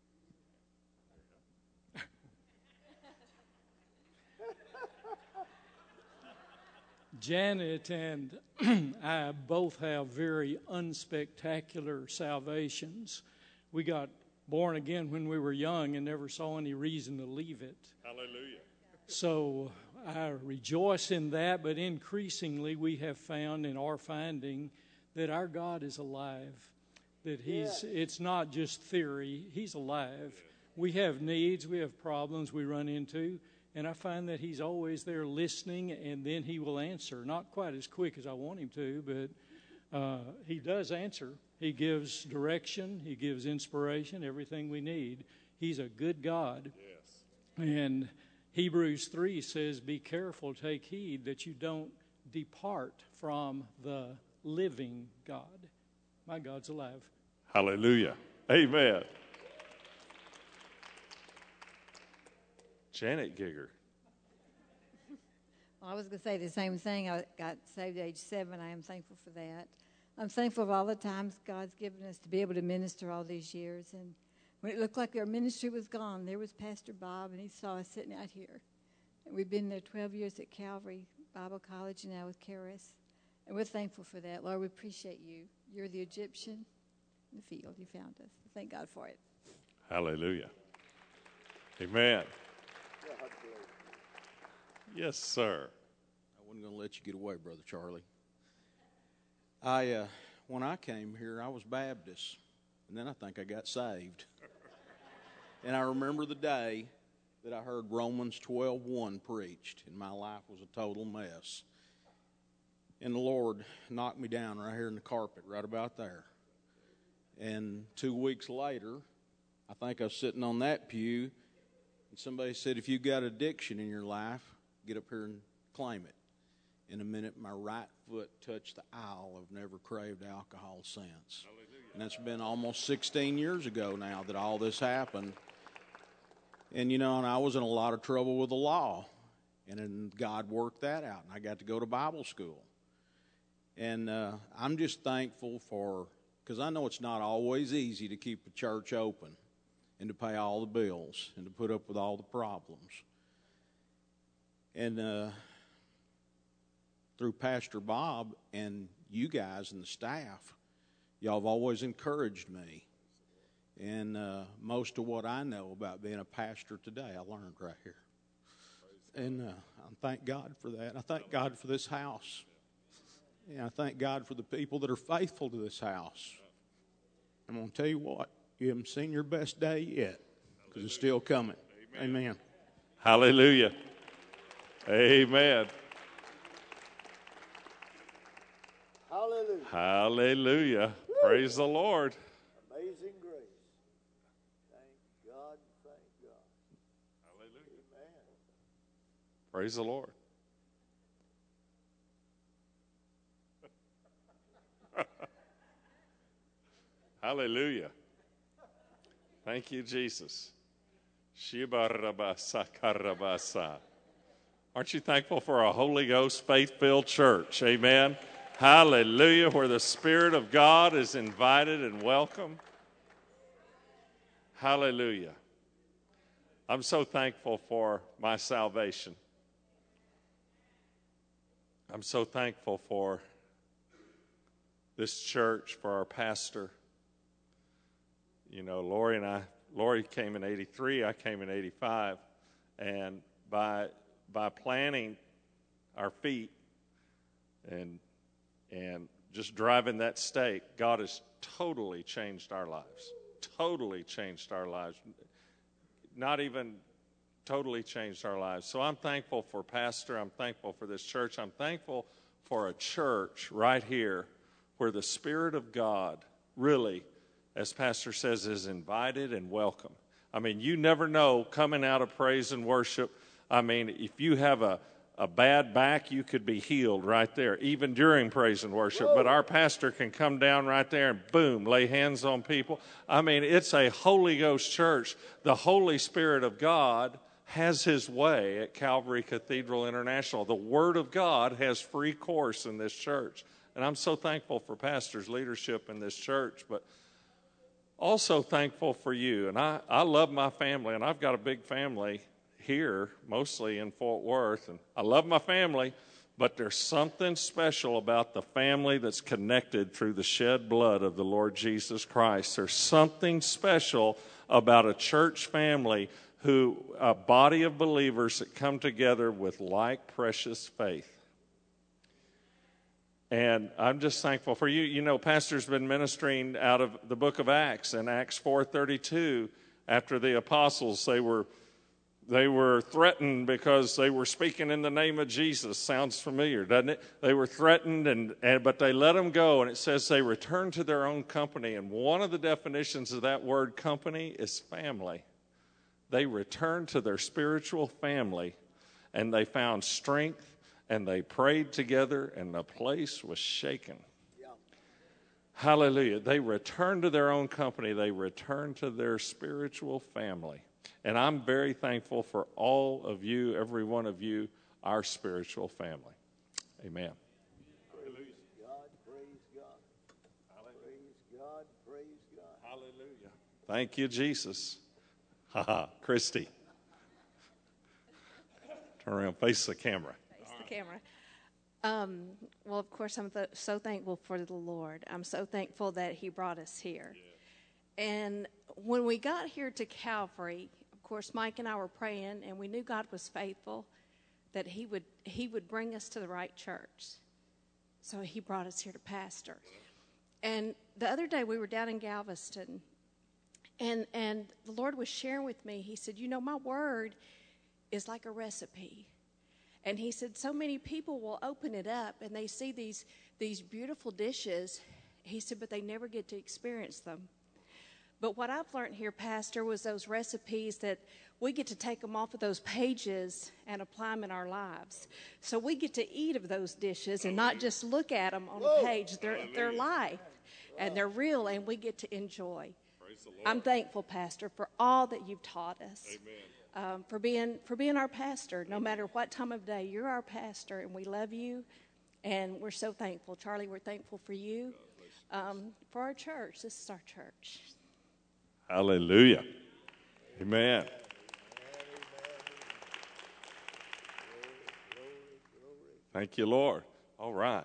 Janet and I both have very unspectacular salvations. We got born again when we were young and never saw any reason to leave it. Hallelujah. So I rejoice in that, but increasingly we have found and are finding that our God is alive, that he's yeah. It's not just theory, he's alive. We have needs, we have problems we run into, and I find that he's always there listening, and then he will answer. Not quite as quick as I want him to, but uh, he does answer. He gives direction, he gives inspiration, everything we need. He's a good God. Yes. And Hebrews three says, be careful, take heed that you don't depart from the living God. My God's alive. Hallelujah. Amen. Janet Gigger. Well, I was going to say the same thing. I got saved at age seven. I am thankful for that. I'm thankful for all the times God's given us to be able to minister all these years. And when it looked like our ministry was gone, there was Pastor Bob, and he saw us sitting out here. And we've been there twelve years at Calvary Bible College and now with Charis. And we're thankful for that. Lord, we appreciate you. You're the Egyptian in the field. You found us. Thank God for it. Hallelujah. Amen. Yes, sir. I wasn't going to let you get away, Brother Charlie. I, uh, when I came here, I was Baptist, and then I think I got saved. And I remember the day that I heard Romans twelve one preached, and my life was a total mess. And the Lord knocked me down right here in the carpet, right about there. And two weeks later, I think I was sitting on that pew, and somebody said, if you've got addiction in your life, get up here and claim it. In a minute, my right foot touched the aisle. I've never craved alcohol since. Hallelujah. And that's been almost sixteen years ago now that all this happened. And, you know, and I was in a lot of trouble with the law. And then God worked that out, and I got to go to Bible school. And uh, I'm just thankful for, because I know it's not always easy to keep a church open and to pay all the bills and to put up with all the problems. And uh, through Pastor Bob and you guys and the staff, y'all have always encouraged me. And uh, most of what I know about being a pastor today, I learned right here. And uh, I thank God for that. I thank God for this house. And I thank God for the people that are faithful to this house. I'm going to tell you what, you haven't seen your best day yet, because it's still coming. Amen. Amen. Hallelujah. Amen. Hallelujah. Hallelujah. Woo. Praise the Lord. Amazing grace. Thank God, thank God. Hallelujah. Amen. Praise the Lord. Hallelujah. Thank you, Jesus. Shibarabasa. Aren't you thankful for a Holy Ghost faith-filled church? Amen. Hallelujah, where the Spirit of God is invited and welcome. Hallelujah. I'm so thankful for my salvation. I'm so thankful for this church, for our pastor. You know, Lori and I, Lori came in eighty-three, I came in eighty-five, and by by planting our feet and and just driving that stake, God has totally changed our lives. Totally changed our lives. Not even totally changed our lives. So I'm thankful for Pastor. I'm thankful for this church. I'm thankful for a church right here where the Spirit of God really, as Pastor says, is invited and welcome. I mean, you never know coming out of praise and worship. I mean, if you have a, a bad back, you could be healed right there, even during praise and worship. Whoa. But our pastor can come down right there and boom, lay hands on people. I mean, it's a Holy Ghost church. The Holy Spirit of God has his way at Calvary Cathedral International. The Word of God has free course in this church. And I'm so thankful for Pastor's leadership in this church, but also thankful for you. And I, I love my family, and I've got a big family here, mostly in Fort Worth. And I love my family, but there's something special about the family that's connected through the shed blood of the Lord Jesus Christ. There's something special about a church family who, a body of believers that come together with like precious faith. And I'm just thankful for you. You know, Pastor's been ministering out of the book of Acts, and Acts four thirty-two, after the apostles, they were they were threatened because they were speaking in the name of Jesus. Sounds familiar, doesn't it? They were threatened, and, and but they let them go, and it says they returned to their own company. And one of the definitions of that word company is family. They returned to their spiritual family, and they found strength, and they prayed together, and the place was shaken. Yeah. Hallelujah. They returned to their own company. They returned to their spiritual family. And I'm very thankful for all of you, every one of you, our spiritual family. Amen. Praise God, praise God. Praise God, praise God. Hallelujah. Thank you, Jesus. Ha ha, Christy. Turn around, face the camera. Face the camera. Um, well, of course, I'm th- so thankful for the Lord. I'm so thankful that He brought us here. Yeah. And when we got here to Calvary, of course, Mike and I were praying, and we knew God was faithful, that He would He would bring us to the right church. So He brought us here to pastor. And the other day, we were down in Galveston, and and the Lord was sharing with me. He said, you know, my word is like a recipe. And He said, so many people will open it up, and they see these these beautiful dishes. He said, but they never get to experience them. But what I've learned here, Pastor, was those recipes that we get to take them off of those pages and apply them in our lives. So we get to eat of those dishes and not just look at them on a page. They're, they're life, and they're real, and we get to enjoy. I'm thankful, Pastor, for all that you've taught us. Amen. Um, for being for being our pastor. No matter what time of day, you're our pastor, and we love you, and we're so thankful. Charlie, we're thankful for you, um, for our church. This is our church. Hallelujah. Amen. Thank you, Lord. All right.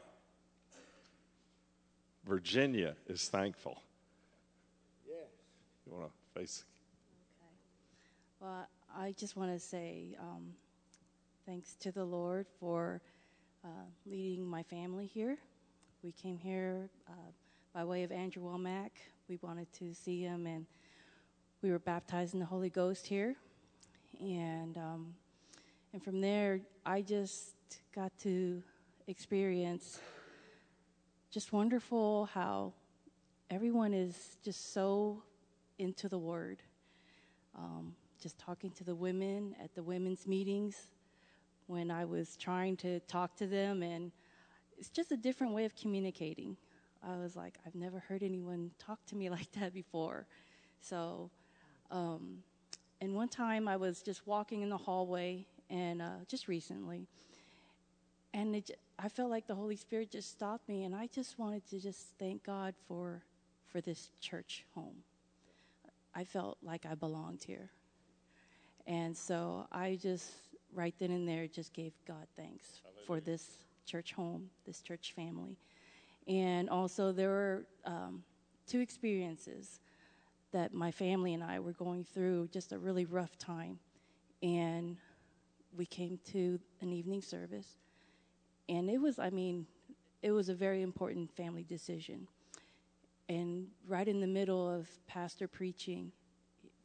Virginia is thankful. Yes. You want to face? Okay. Well, I just want to say um, thanks to the Lord for uh, leading my family here. We came here uh, by way of Andrew Womack. We wanted to see him, and we were baptized in the Holy Ghost here. And um, and from there, I just got to experience just wonderful how everyone is just so into the Word. Um, just talking to the women at the women's meetings when I was trying to talk to them, and it's just a different way of communicating. I was like, I've never heard anyone talk to me like that before. So, um, and one time I was just walking in the hallway, and uh, just recently, and it, I felt like the Holy Spirit just stopped me, and I just wanted to just thank God for for this church home. I felt like I belonged here. And so I just, right then and there, just gave God thanks Hallelujah. For this church home, this church family. And also there were um, two experiences that my family and I were going through, just a really rough time. And we came to an evening service. And it was, I mean, it was a very important family decision. And right in the middle of pastor preaching,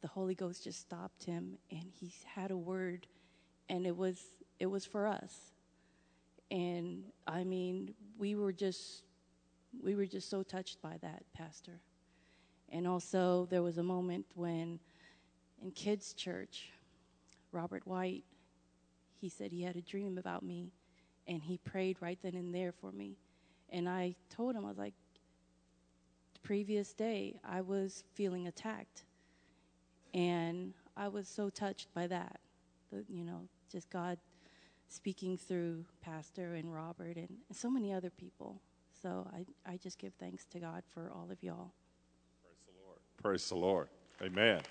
the Holy Ghost just stopped him, and he had a word, and it was it was for us. And I mean, we were just we were just so touched by that, Pastor. And also, there was a moment when, in kids' church, Robert White, he said he had a dream about me, and he prayed right then and there for me. And I told him, I was like, the previous day, I was feeling attacked. And I was so touched by that, the, you know, just God speaking through Pastor and Robert and, and so many other people. So I, I just give thanks to God for all of y'all. Praise the Lord. Praise the Lord. Amen.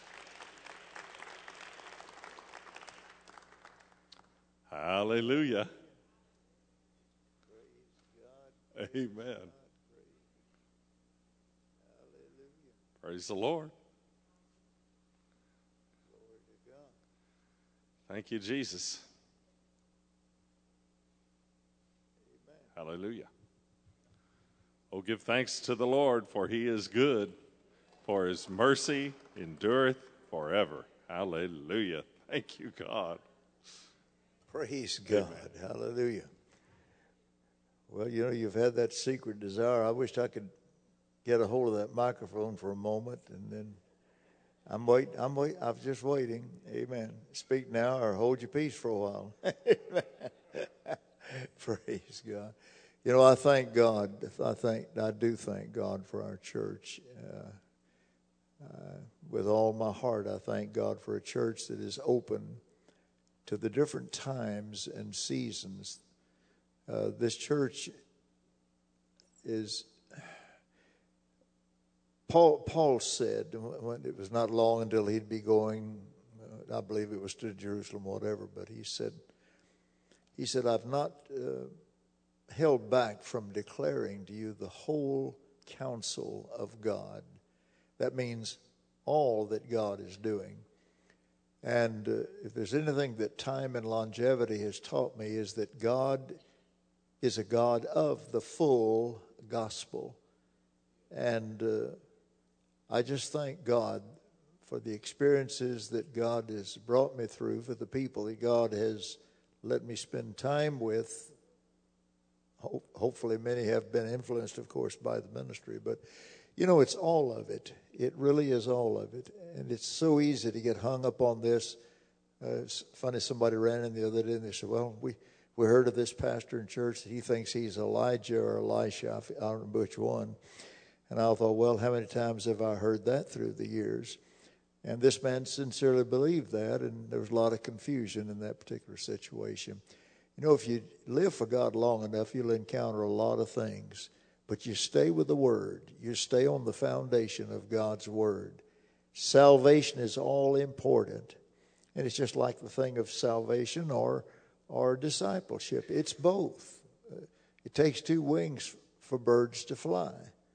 Hallelujah. Amen. Praise the Lord. Thank you, Jesus. Hallelujah. Oh, give thanks to the Lord, for he is good, for his mercy endureth forever. Hallelujah. Thank you, God. Praise God. Amen. Hallelujah. Well, you know, you've had that secret desire. I wish I could get a hold of that microphone for a moment, and then I'm wait. I'm wait. I'm just waiting. Amen. Speak now, or hold your peace for a while. Praise God. You know, I thank God. I thank. I do thank God for our church. Uh, uh, with all my heart, I thank God for a church that is open to the different times and seasons. Uh, this church is. Paul, Paul said, when it was not long until he'd be going, uh, I believe it was to Jerusalem, whatever, but he said, he said, I've not uh, held back from declaring to you the whole counsel of God. That means all that God is doing. And uh, if there's anything that time and longevity has taught me, is that God is a God of the full gospel. And uh, I just thank God for the experiences that God has brought me through, for the people that God has let me spend time with. Ho- hopefully many have been influenced, of course, by the ministry. But, you know, it's all of it. It really is all of it. And it's so easy to get hung up on this. Uh, it's funny, somebody ran in the other day and they said, well, we, we heard of this pastor in church that he thinks he's Elijah or Elisha. I don't know which one. And I thought, well, how many times have I heard that through the years? And this man sincerely believed that, and there was a lot of confusion in that particular situation. You know, if you live for God long enough, you'll encounter a lot of things. But you stay with the Word. You stay on the foundation of God's Word. Salvation is all important. And it's just like the thing of salvation or, or discipleship. It's both. It takes two wings for birds to fly.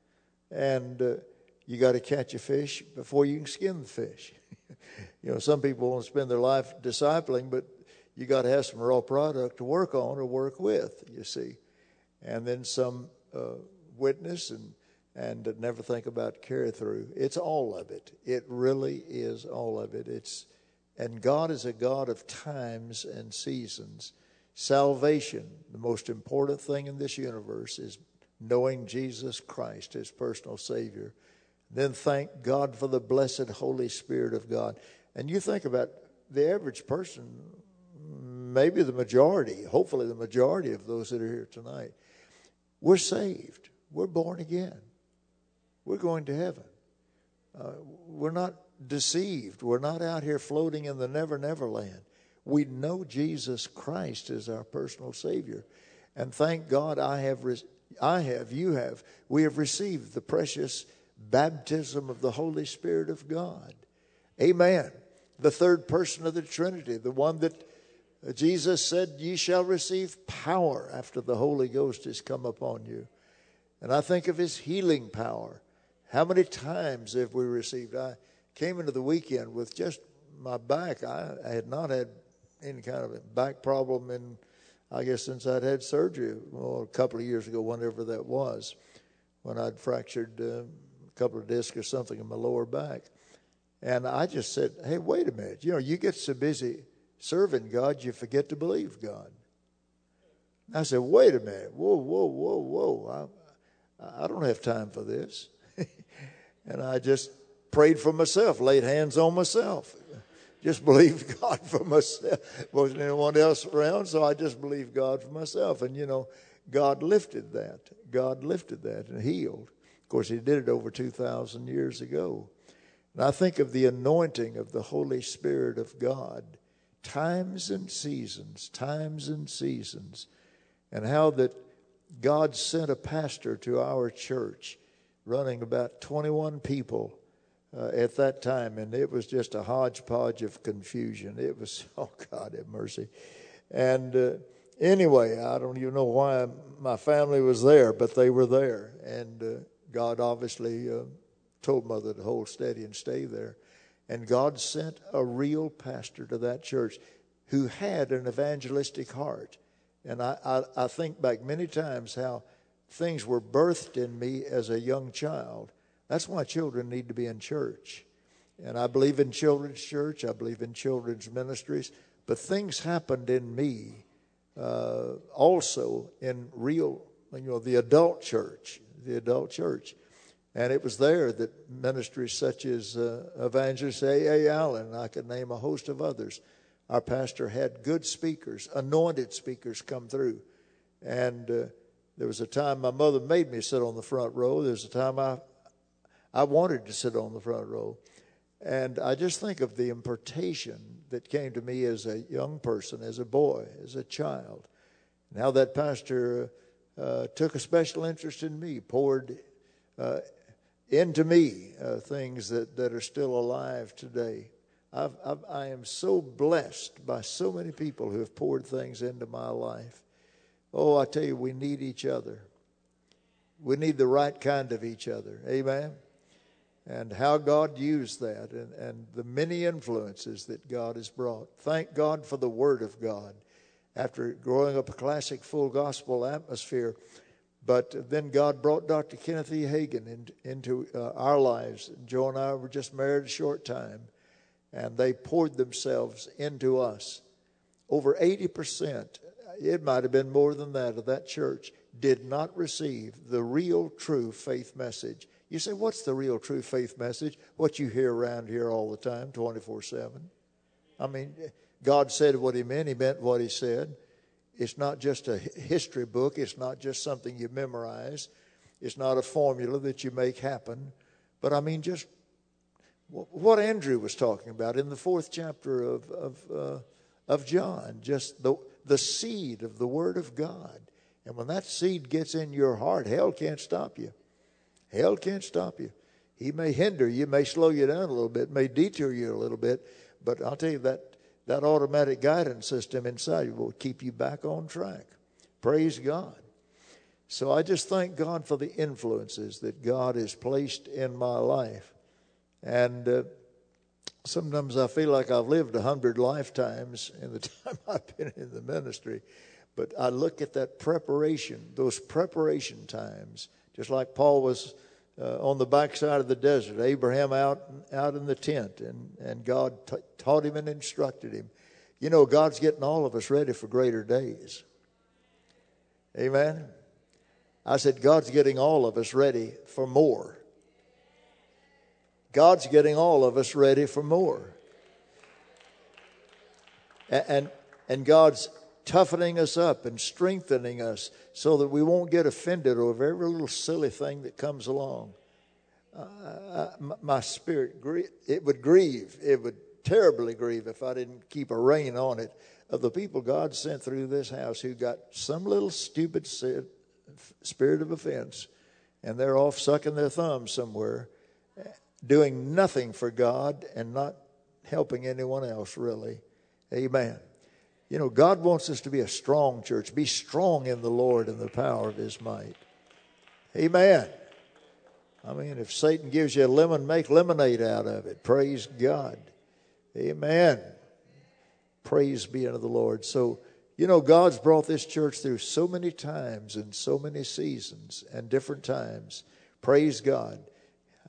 And uh, you got to catch a fish before you can skin the fish. You know, some people want to spend their life discipling, but you got to have some raw product to work on or work with, you see. And then some uh, witness and, and never think about carry through. It's all of it. It really is all of it. It's and God is a God of times and seasons. Salvation, the most important thing in this universe, is knowing Jesus Christ as personal Savior. Then thank God for the blessed Holy Spirit of God. And you think about the average person, maybe the majority, hopefully the majority of those that are here tonight, we're saved. We're born again. We're going to heaven. Uh, we're not deceived. We're not out here floating in the never, never land. We know Jesus Christ is our personal Savior. And thank God I have received I have, you have, we have received the precious baptism of the Holy Spirit of God. Amen. The third person of the Trinity, the one that Jesus said, ye shall receive power after the Holy Ghost has come upon you. And I think of his healing power. How many times have we received? I came into the weekend with just my back. I, I had not had any kind of a back problem in I guess since I'd had surgery, well, a couple of years ago, whenever that was, when I'd fractured uh, a couple of discs or something in my lower back. And I just said, hey, wait a minute. You know, you get so busy serving God, you forget to believe God. And I said, wait a minute. Whoa, whoa, whoa, whoa. I, I don't have time for this. And I just prayed for myself, laid hands on myself. Just believed God for myself. Wasn't anyone else around, so I just believed God for myself. And, you know, God lifted that. God lifted that and healed. Of course, he did it over two thousand years ago. And I think of the anointing of the Holy Spirit of God, times and seasons, times and seasons, and how that God sent a pastor to our church running about twenty-one people uh, at that time, and it was just a hodgepodge of confusion. It was, oh, God have mercy. And uh, anyway, I don't even know why my family was there, but they were there, and uh, God obviously uh, told Mother to hold steady and stay there. And God sent a real pastor to that church who had an evangelistic heart. And I, I, I think back many times how things were birthed in me as a young child. That's why children need to be in church. And I believe in children's church. I believe in children's ministries. But things happened in me uh, also in real, you know, the adult church, the adult church. And it was there that ministries such as uh, Evangelist A A. Allen, I could name a host of others. Our pastor had good speakers, anointed speakers come through. And uh, there was a time my mother made me sit on the front row. There was a time I, I wanted to sit on the front row. And I just think of the impartation that came to me as a young person, as a boy, as a child. And how that pastor uh, took a special interest in me, poured uh, into me uh, things that, that are still alive today. I've, I've, I am so blessed by so many people who have poured things into my life. Oh, I tell you, we need each other. We need the right kind of each other. Amen? And how God used that and, and the many influences that God has brought. Thank God for the Word of God. After growing up a classic full gospel atmosphere, but then God brought Doctor Kenneth E. Hagin in, into uh, our lives. Joe and I were just married a short time, and they poured themselves into us. Over eighty percent, it might have been more than that, of that church did not receive the real, true faith message. You say, what's the real, true faith message? What you hear around here all the time, twenty-four seven. I mean, God said what he meant. He meant what he said. It's not just a history book. It's not just something you memorize. It's not a formula that you make happen. But I mean, just what Andrew was talking about in the fourth chapter of of, uh, of John, just the the seed of the Word of God. And when that seed gets in your heart, hell can't stop you. Hell can't stop you. He may hinder you, may slow you down a little bit, may detour you a little bit, but I'll tell you that that automatic guidance system inside you will keep you back on track. Praise God. So I just thank God for the influences that God has placed in my life. And uh, sometimes I feel like I've lived a hundred lifetimes in the time I've been in the ministry. But I look at that preparation, those preparation times, just like Paul was uh, on the backside of the desert, Abraham out out in the tent, and, and God t- taught him and instructed him. You know, God's getting all of us ready for greater days. Amen? I said, God's getting all of us ready for more. God's getting all of us ready for more. And, and, and God's toughening us up and strengthening us so that we won't get offended over every little silly thing that comes along. Uh, my, my spirit, it would grieve. It would terribly grieve if I didn't keep a rein on it of the people God sent through this house who got some little stupid spirit of offense, and they're off sucking their thumbs somewhere, doing nothing for God and not helping anyone else, really. Amen. You know, God wants us to be a strong church. Be strong in the Lord and the power of his might. Amen. I mean, if Satan gives you a lemon, make lemonade out of it. Praise God. Amen. Praise be unto the Lord. So, you know, God's brought this church through so many times and so many seasons and different times. Praise God.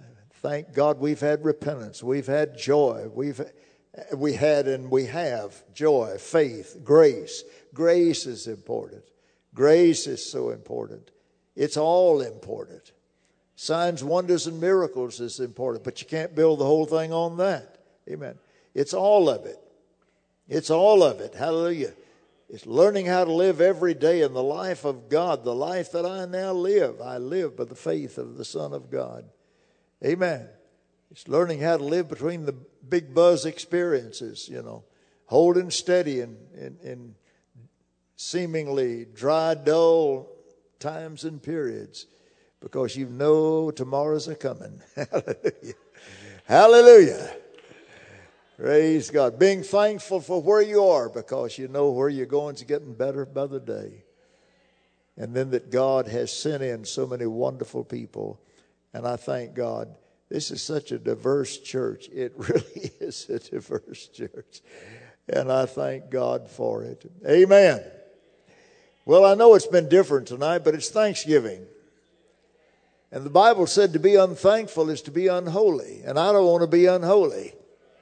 Thank God we've had repentance. We've had joy. We've we had and we have joy, faith, grace. Grace is important. Grace is so important. It's all important. Signs, wonders, and miracles is important, but you can't build the whole thing on that. Amen. It's all of it. It's all of it. Hallelujah. It's learning how to live every day in the life of God, the life that I now live. I live by the faith of the Son of God. Amen. It's learning how to live between the big buzz experiences, you know, holding steady in, in, in seemingly dry, dull times and periods, because you know tomorrow's a coming. Hallelujah. Hallelujah. Praise God. Being thankful for where you are, because you know where you're going is getting better by the day. And then that God has sent in so many wonderful people. And I thank God. This is such a diverse church. It really is a diverse church. And I thank God for it. Amen. Well, I know it's been different tonight, but it's Thanksgiving. And the Bible said to be unthankful is to be unholy. And I don't want to be unholy.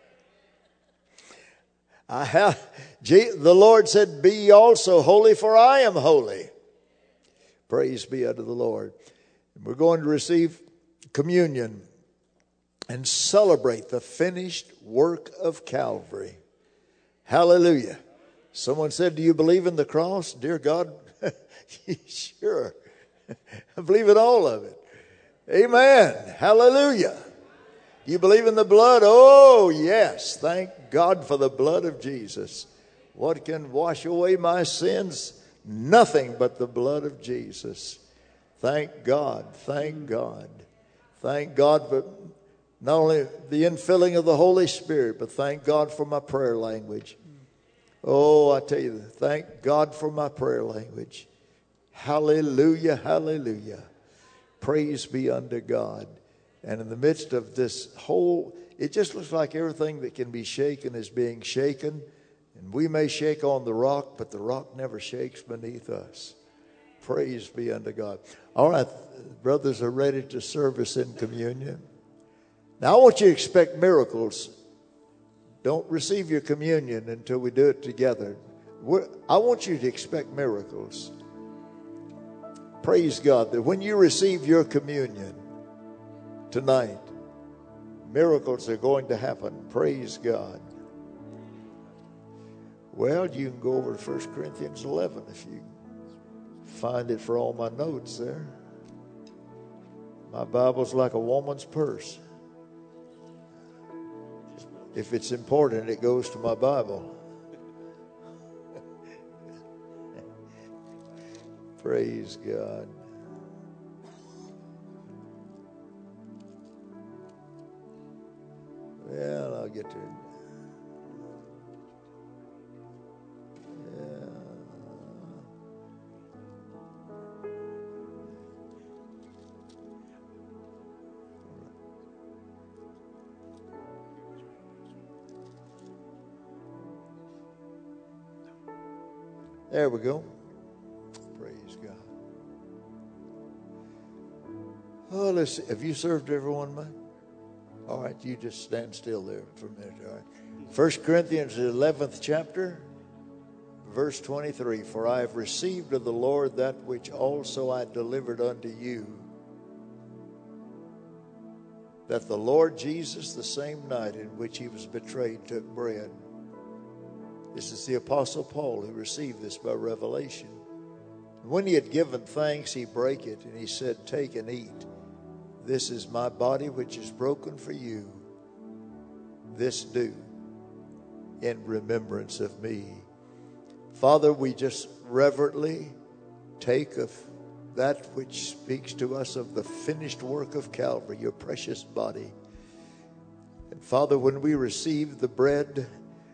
I have, the Lord said, be ye also holy, for I am holy. Praise be unto the Lord. And we're going to receive communion and celebrate the finished work of Calvary. Hallelujah. Someone said, do you believe in the cross? Dear God, sure. I believe in all of it. Amen. Hallelujah. You believe in the blood? Oh, yes. Thank God for the blood of Jesus. What can wash away my sins? Nothing but the blood of Jesus. Thank God. Thank God. Thank God for not only the infilling of the Holy Spirit, but thank God for my prayer language. Oh, I tell you, thank God for my prayer language. Hallelujah, hallelujah. Praise be unto God. And in the midst of this whole, it just looks like everything that can be shaken is being shaken. And we may shake on the rock, but the rock never shakes beneath us. Praise be unto God. All right, brothers are ready to serve us in communion. Now, I want you to expect miracles. Don't receive your communion until we do it together. We're, I want you to expect miracles. Praise God that when you receive your communion tonight, miracles are going to happen. Praise God. Well, you can go over to First Corinthians eleven if you find it for all my notes there. My Bible's like a woman's purse. If it's important, it goes to my Bible. Praise God. Well, I'll get to it. Yeah. There we go. Praise God. Oh, let's see. Have you served everyone, man? All right, you just stand still there for a minute. All right. First Corinthians, the eleventh chapter, verse twenty-three. For I have received of the Lord that which also I delivered unto you, that the Lord Jesus, the same night in which he was betrayed, took bread. This is the Apostle Paul who received this by revelation. When he had given thanks, he brake it, and he said, take and eat. This is my body which is broken for you. This do in remembrance of me. Father, we just reverently take of that which speaks to us of the finished work of Calvary, your precious body. And Father, when we receive the bread,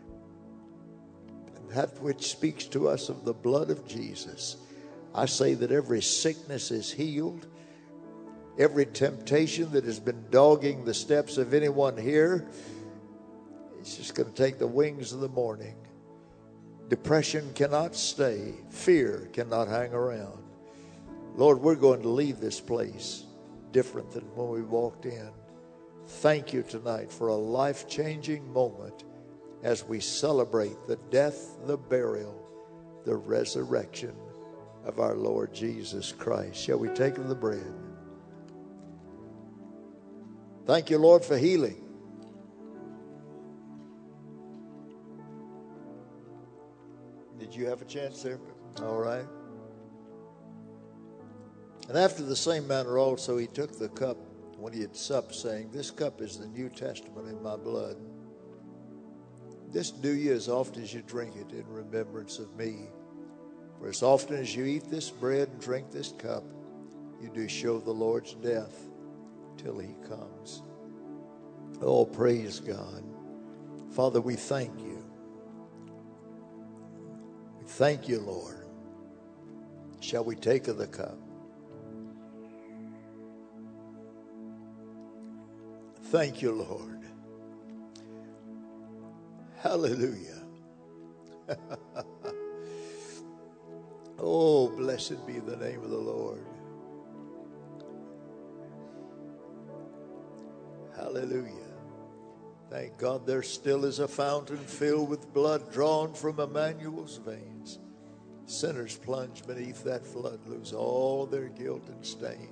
that which speaks to us of the blood of Jesus, I say that every sickness is healed. Every temptation that has been dogging the steps of anyone here, it's just going to take the wings of the morning. Depression cannot stay. Fear cannot hang around. Lord, we're going to leave this place different than when we walked in. Thank you tonight for a life-changing moment as we celebrate the death, the burial, the resurrection of our Lord Jesus Christ. Shall we take of the bread? Thank you, Lord, for healing. Did you have a chance there? All right. And after the same manner also he took the cup when he had supped, saying, This cup is the New Testament in my blood. This do ye as often as you drink it in remembrance of me. For as often as you eat this bread and drink this cup, you do show the Lord's death till he comes. Oh, praise God. Father, we thank you. We thank you, Lord. Shall we take of the cup? Thank you, Lord. Hallelujah. Oh, blessed be the name of the Lord. Hallelujah. Thank God there still is a fountain filled with blood drawn from Emmanuel's veins. Sinners plunge beneath that flood, lose all their guilt and stain.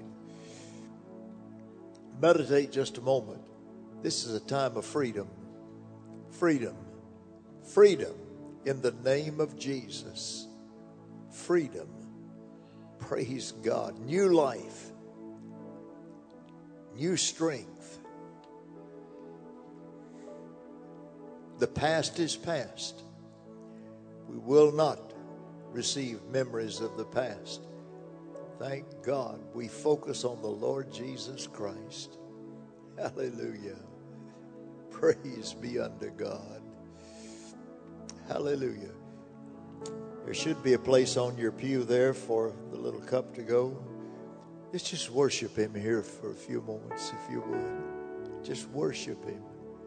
Meditate just a moment. This is a time of freedom. Freedom. Freedom in the name of Jesus. Freedom. Praise God. New life. New strength. The past is past. We will not receive memories of the past. Thank God we focus on the Lord Jesus Christ. Hallelujah. Praise be unto God. Hallelujah. There should be a place on your pew there for the little cup to go. Let's just worship him here for a few moments, if you would. Just worship him.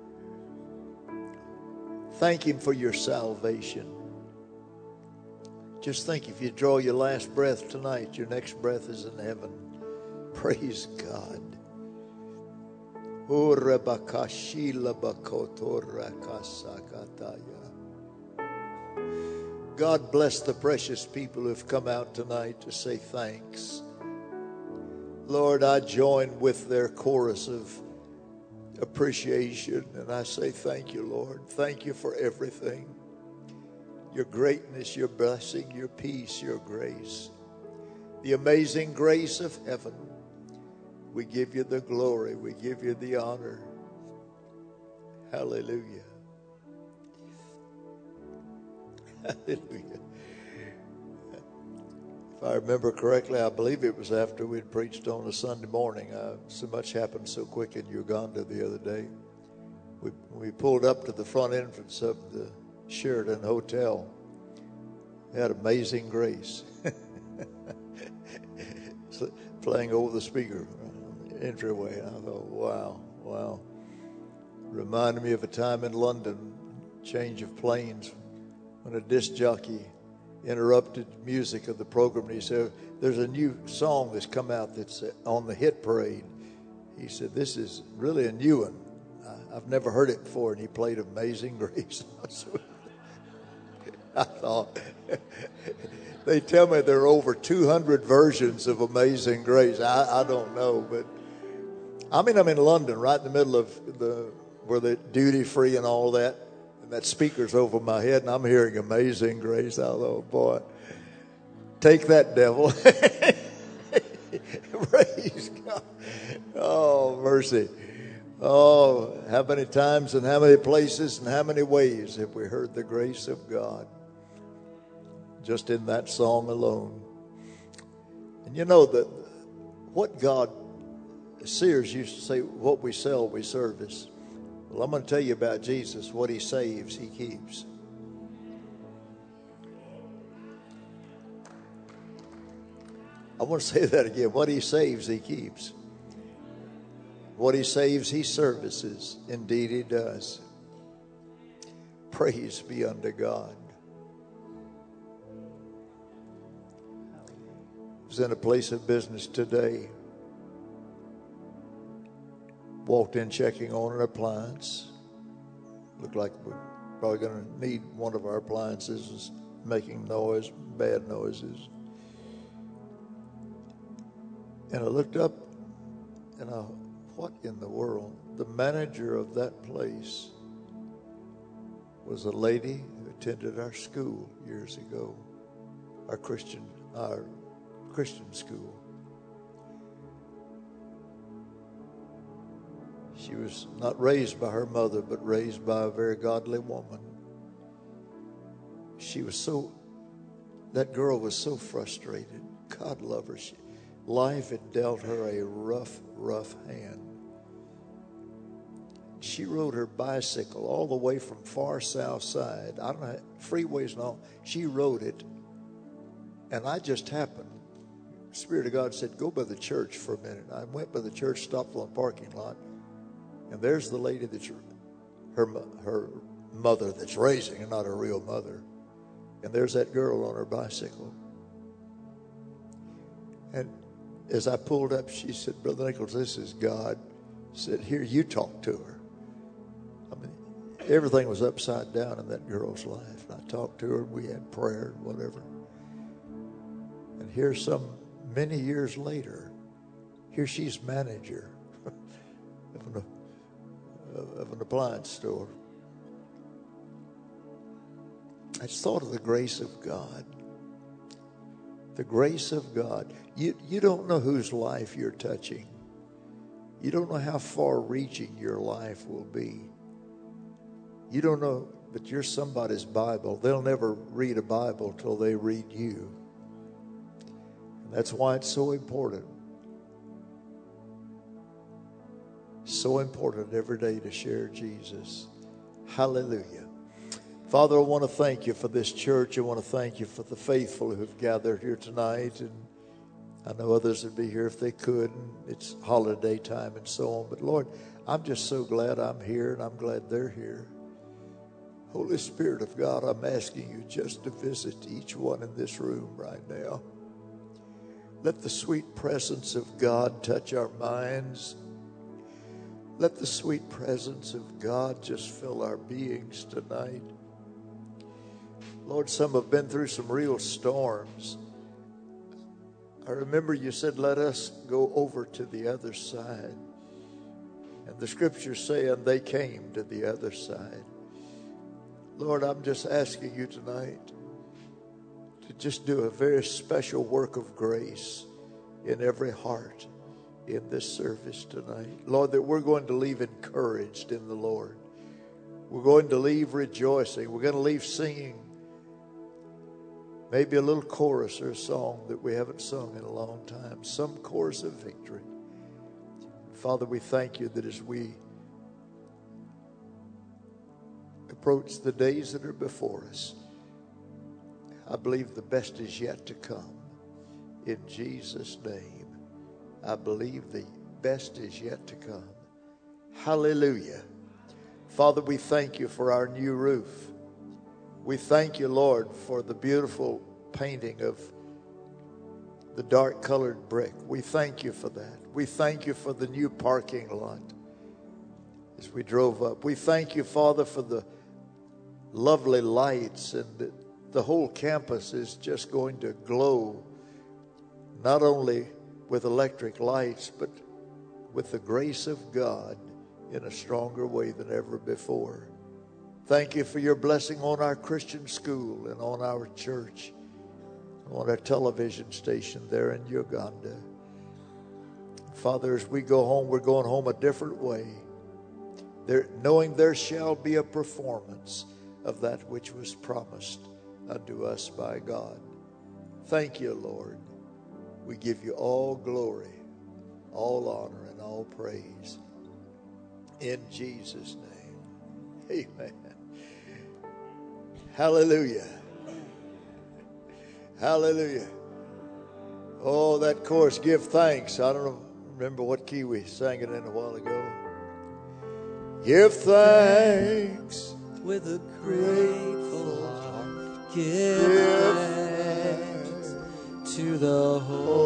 Thank him for your salvation. Just think, if you draw your last breath tonight, your next breath is in heaven. Praise God. God bless the precious people who have come out tonight to say thanks. Lord, I join with their chorus of appreciation, and I say thank you, Lord. Thank you for everything. Your greatness, your blessing, your peace, your grace. The amazing grace of heaven. We give you the glory. We give you the honor. Hallelujah. Hallelujah. If I remember correctly, I believe it was after we'd preached on a Sunday morning. Uh, so much happened so quick in Uganda the other day. We, we pulled up to the front entrance of the Sheraton Hotel. We had Amazing Grace playing over the speaker on the entryway. And I thought, wow, wow. Reminded me of a time in London, change of planes, when a disc jockey interrupted music of the program. And he said, there's a new song that's come out that's on the hit parade. He said, this is really a new one. I've never heard it before. And he played Amazing Grace. I thought, they tell me there are over two hundred versions of Amazing Grace. I, I don't know, but I mean, I'm in London, right in the middle of the where the duty free and all that, and that speaker's over my head, and I'm hearing Amazing Grace. I thought, boy, take that, devil! Praise God! Oh, mercy! Oh, how many times and how many places and how many ways have we heard the grace of God? Just in that song alone. And you know that what God, Sears used to say, what we sell, we service. Well, I'm going to tell you about Jesus. What he saves, he keeps. I want to say that again. What he saves, he keeps. What he saves, he services. Indeed, he does. Praise be unto God. I was in a place of business today. walked in checking on an appliance. Looked like we're probably going to need one of our appliances. Is making noise, bad noises. And I looked up, and I, what in the world? The manager of that place was a lady who attended our school years ago, our Christian, our Christian school. She was not raised by her mother, but raised by a very godly woman. She was so, that girl was so frustrated. God love her. She, life had dealt her a rough, rough hand. She rode her bicycle all the way from far south side. I don't know, freeways and all. She rode it, and I just happened. The Spirit of God said, go by the church for a minute. I went by the church, stopped on the parking lot, and there's the lady that's her, her mother that's raising her, not her real mother. And there's that girl on her bicycle. And as I pulled up, she said, Brother Nichols, this is God. Said, here, you talk to her. I mean, everything was upside down in that girl's life. And I talked to her, we had prayer and whatever. And here some many years later, here she's manager of an, of an appliance store. I just thought of the grace of God. The grace of God. You, you don't know whose life you're touching. You don't know how far-reaching your life will be. You don't know, but you're somebody's Bible. They'll never read a Bible till they read you. And that's why it's so important. So important every day to share Jesus. Hallelujah. Father, I want to thank you for this church. I want to thank you for the faithful who have gathered here tonight. And I know others would be here if they could. And it's holiday time and so on. But Lord, I'm just so glad I'm here, and I'm glad they're here. Holy Spirit of God, I'm asking you just to visit each one in this room right now. Let the sweet presence of God touch our minds. Let the sweet presence of God just fill our beings tonight. Lord, some have been through some real storms. I remember you said, let us go over to the other side. And the scriptures say, and they came to the other side. Lord, I'm just asking you tonight to just do a very special work of grace in every heart in this service tonight. Lord, that we're going to leave encouraged in the Lord. We're going to leave rejoicing. We're going to leave singing maybe a little chorus or a song that we haven't sung in a long time. Some chorus of victory. Father, we thank you that as we approach the days that are before us, I believe the best is yet to come. In Jesus' name, I believe the best is yet to come. Hallelujah. Father, we thank you for our new roof. We thank you, Lord, for the beautiful painting of the dark colored brick. We thank you for that. We thank you for the new parking lot as we drove up. We thank you, Father, for the lovely lights, and the, the whole campus is just going to glow, not only with electric lights, but with the grace of God in a stronger way than ever before. Thank you for your blessing on our Christian school and on our church, on our television station there in Uganda. Father, as we go home, we're going home a different way, there, knowing there shall be a performance of that which was promised unto us by God. Thank you, Lord. We give you all glory, all honor, and all praise. In Jesus' name, amen. Hallelujah. Hallelujah. Oh, that chorus, give thanks. I don't remember what key we sang it in a while ago. Give thanks with a grateful heart. Give thanks to the Holy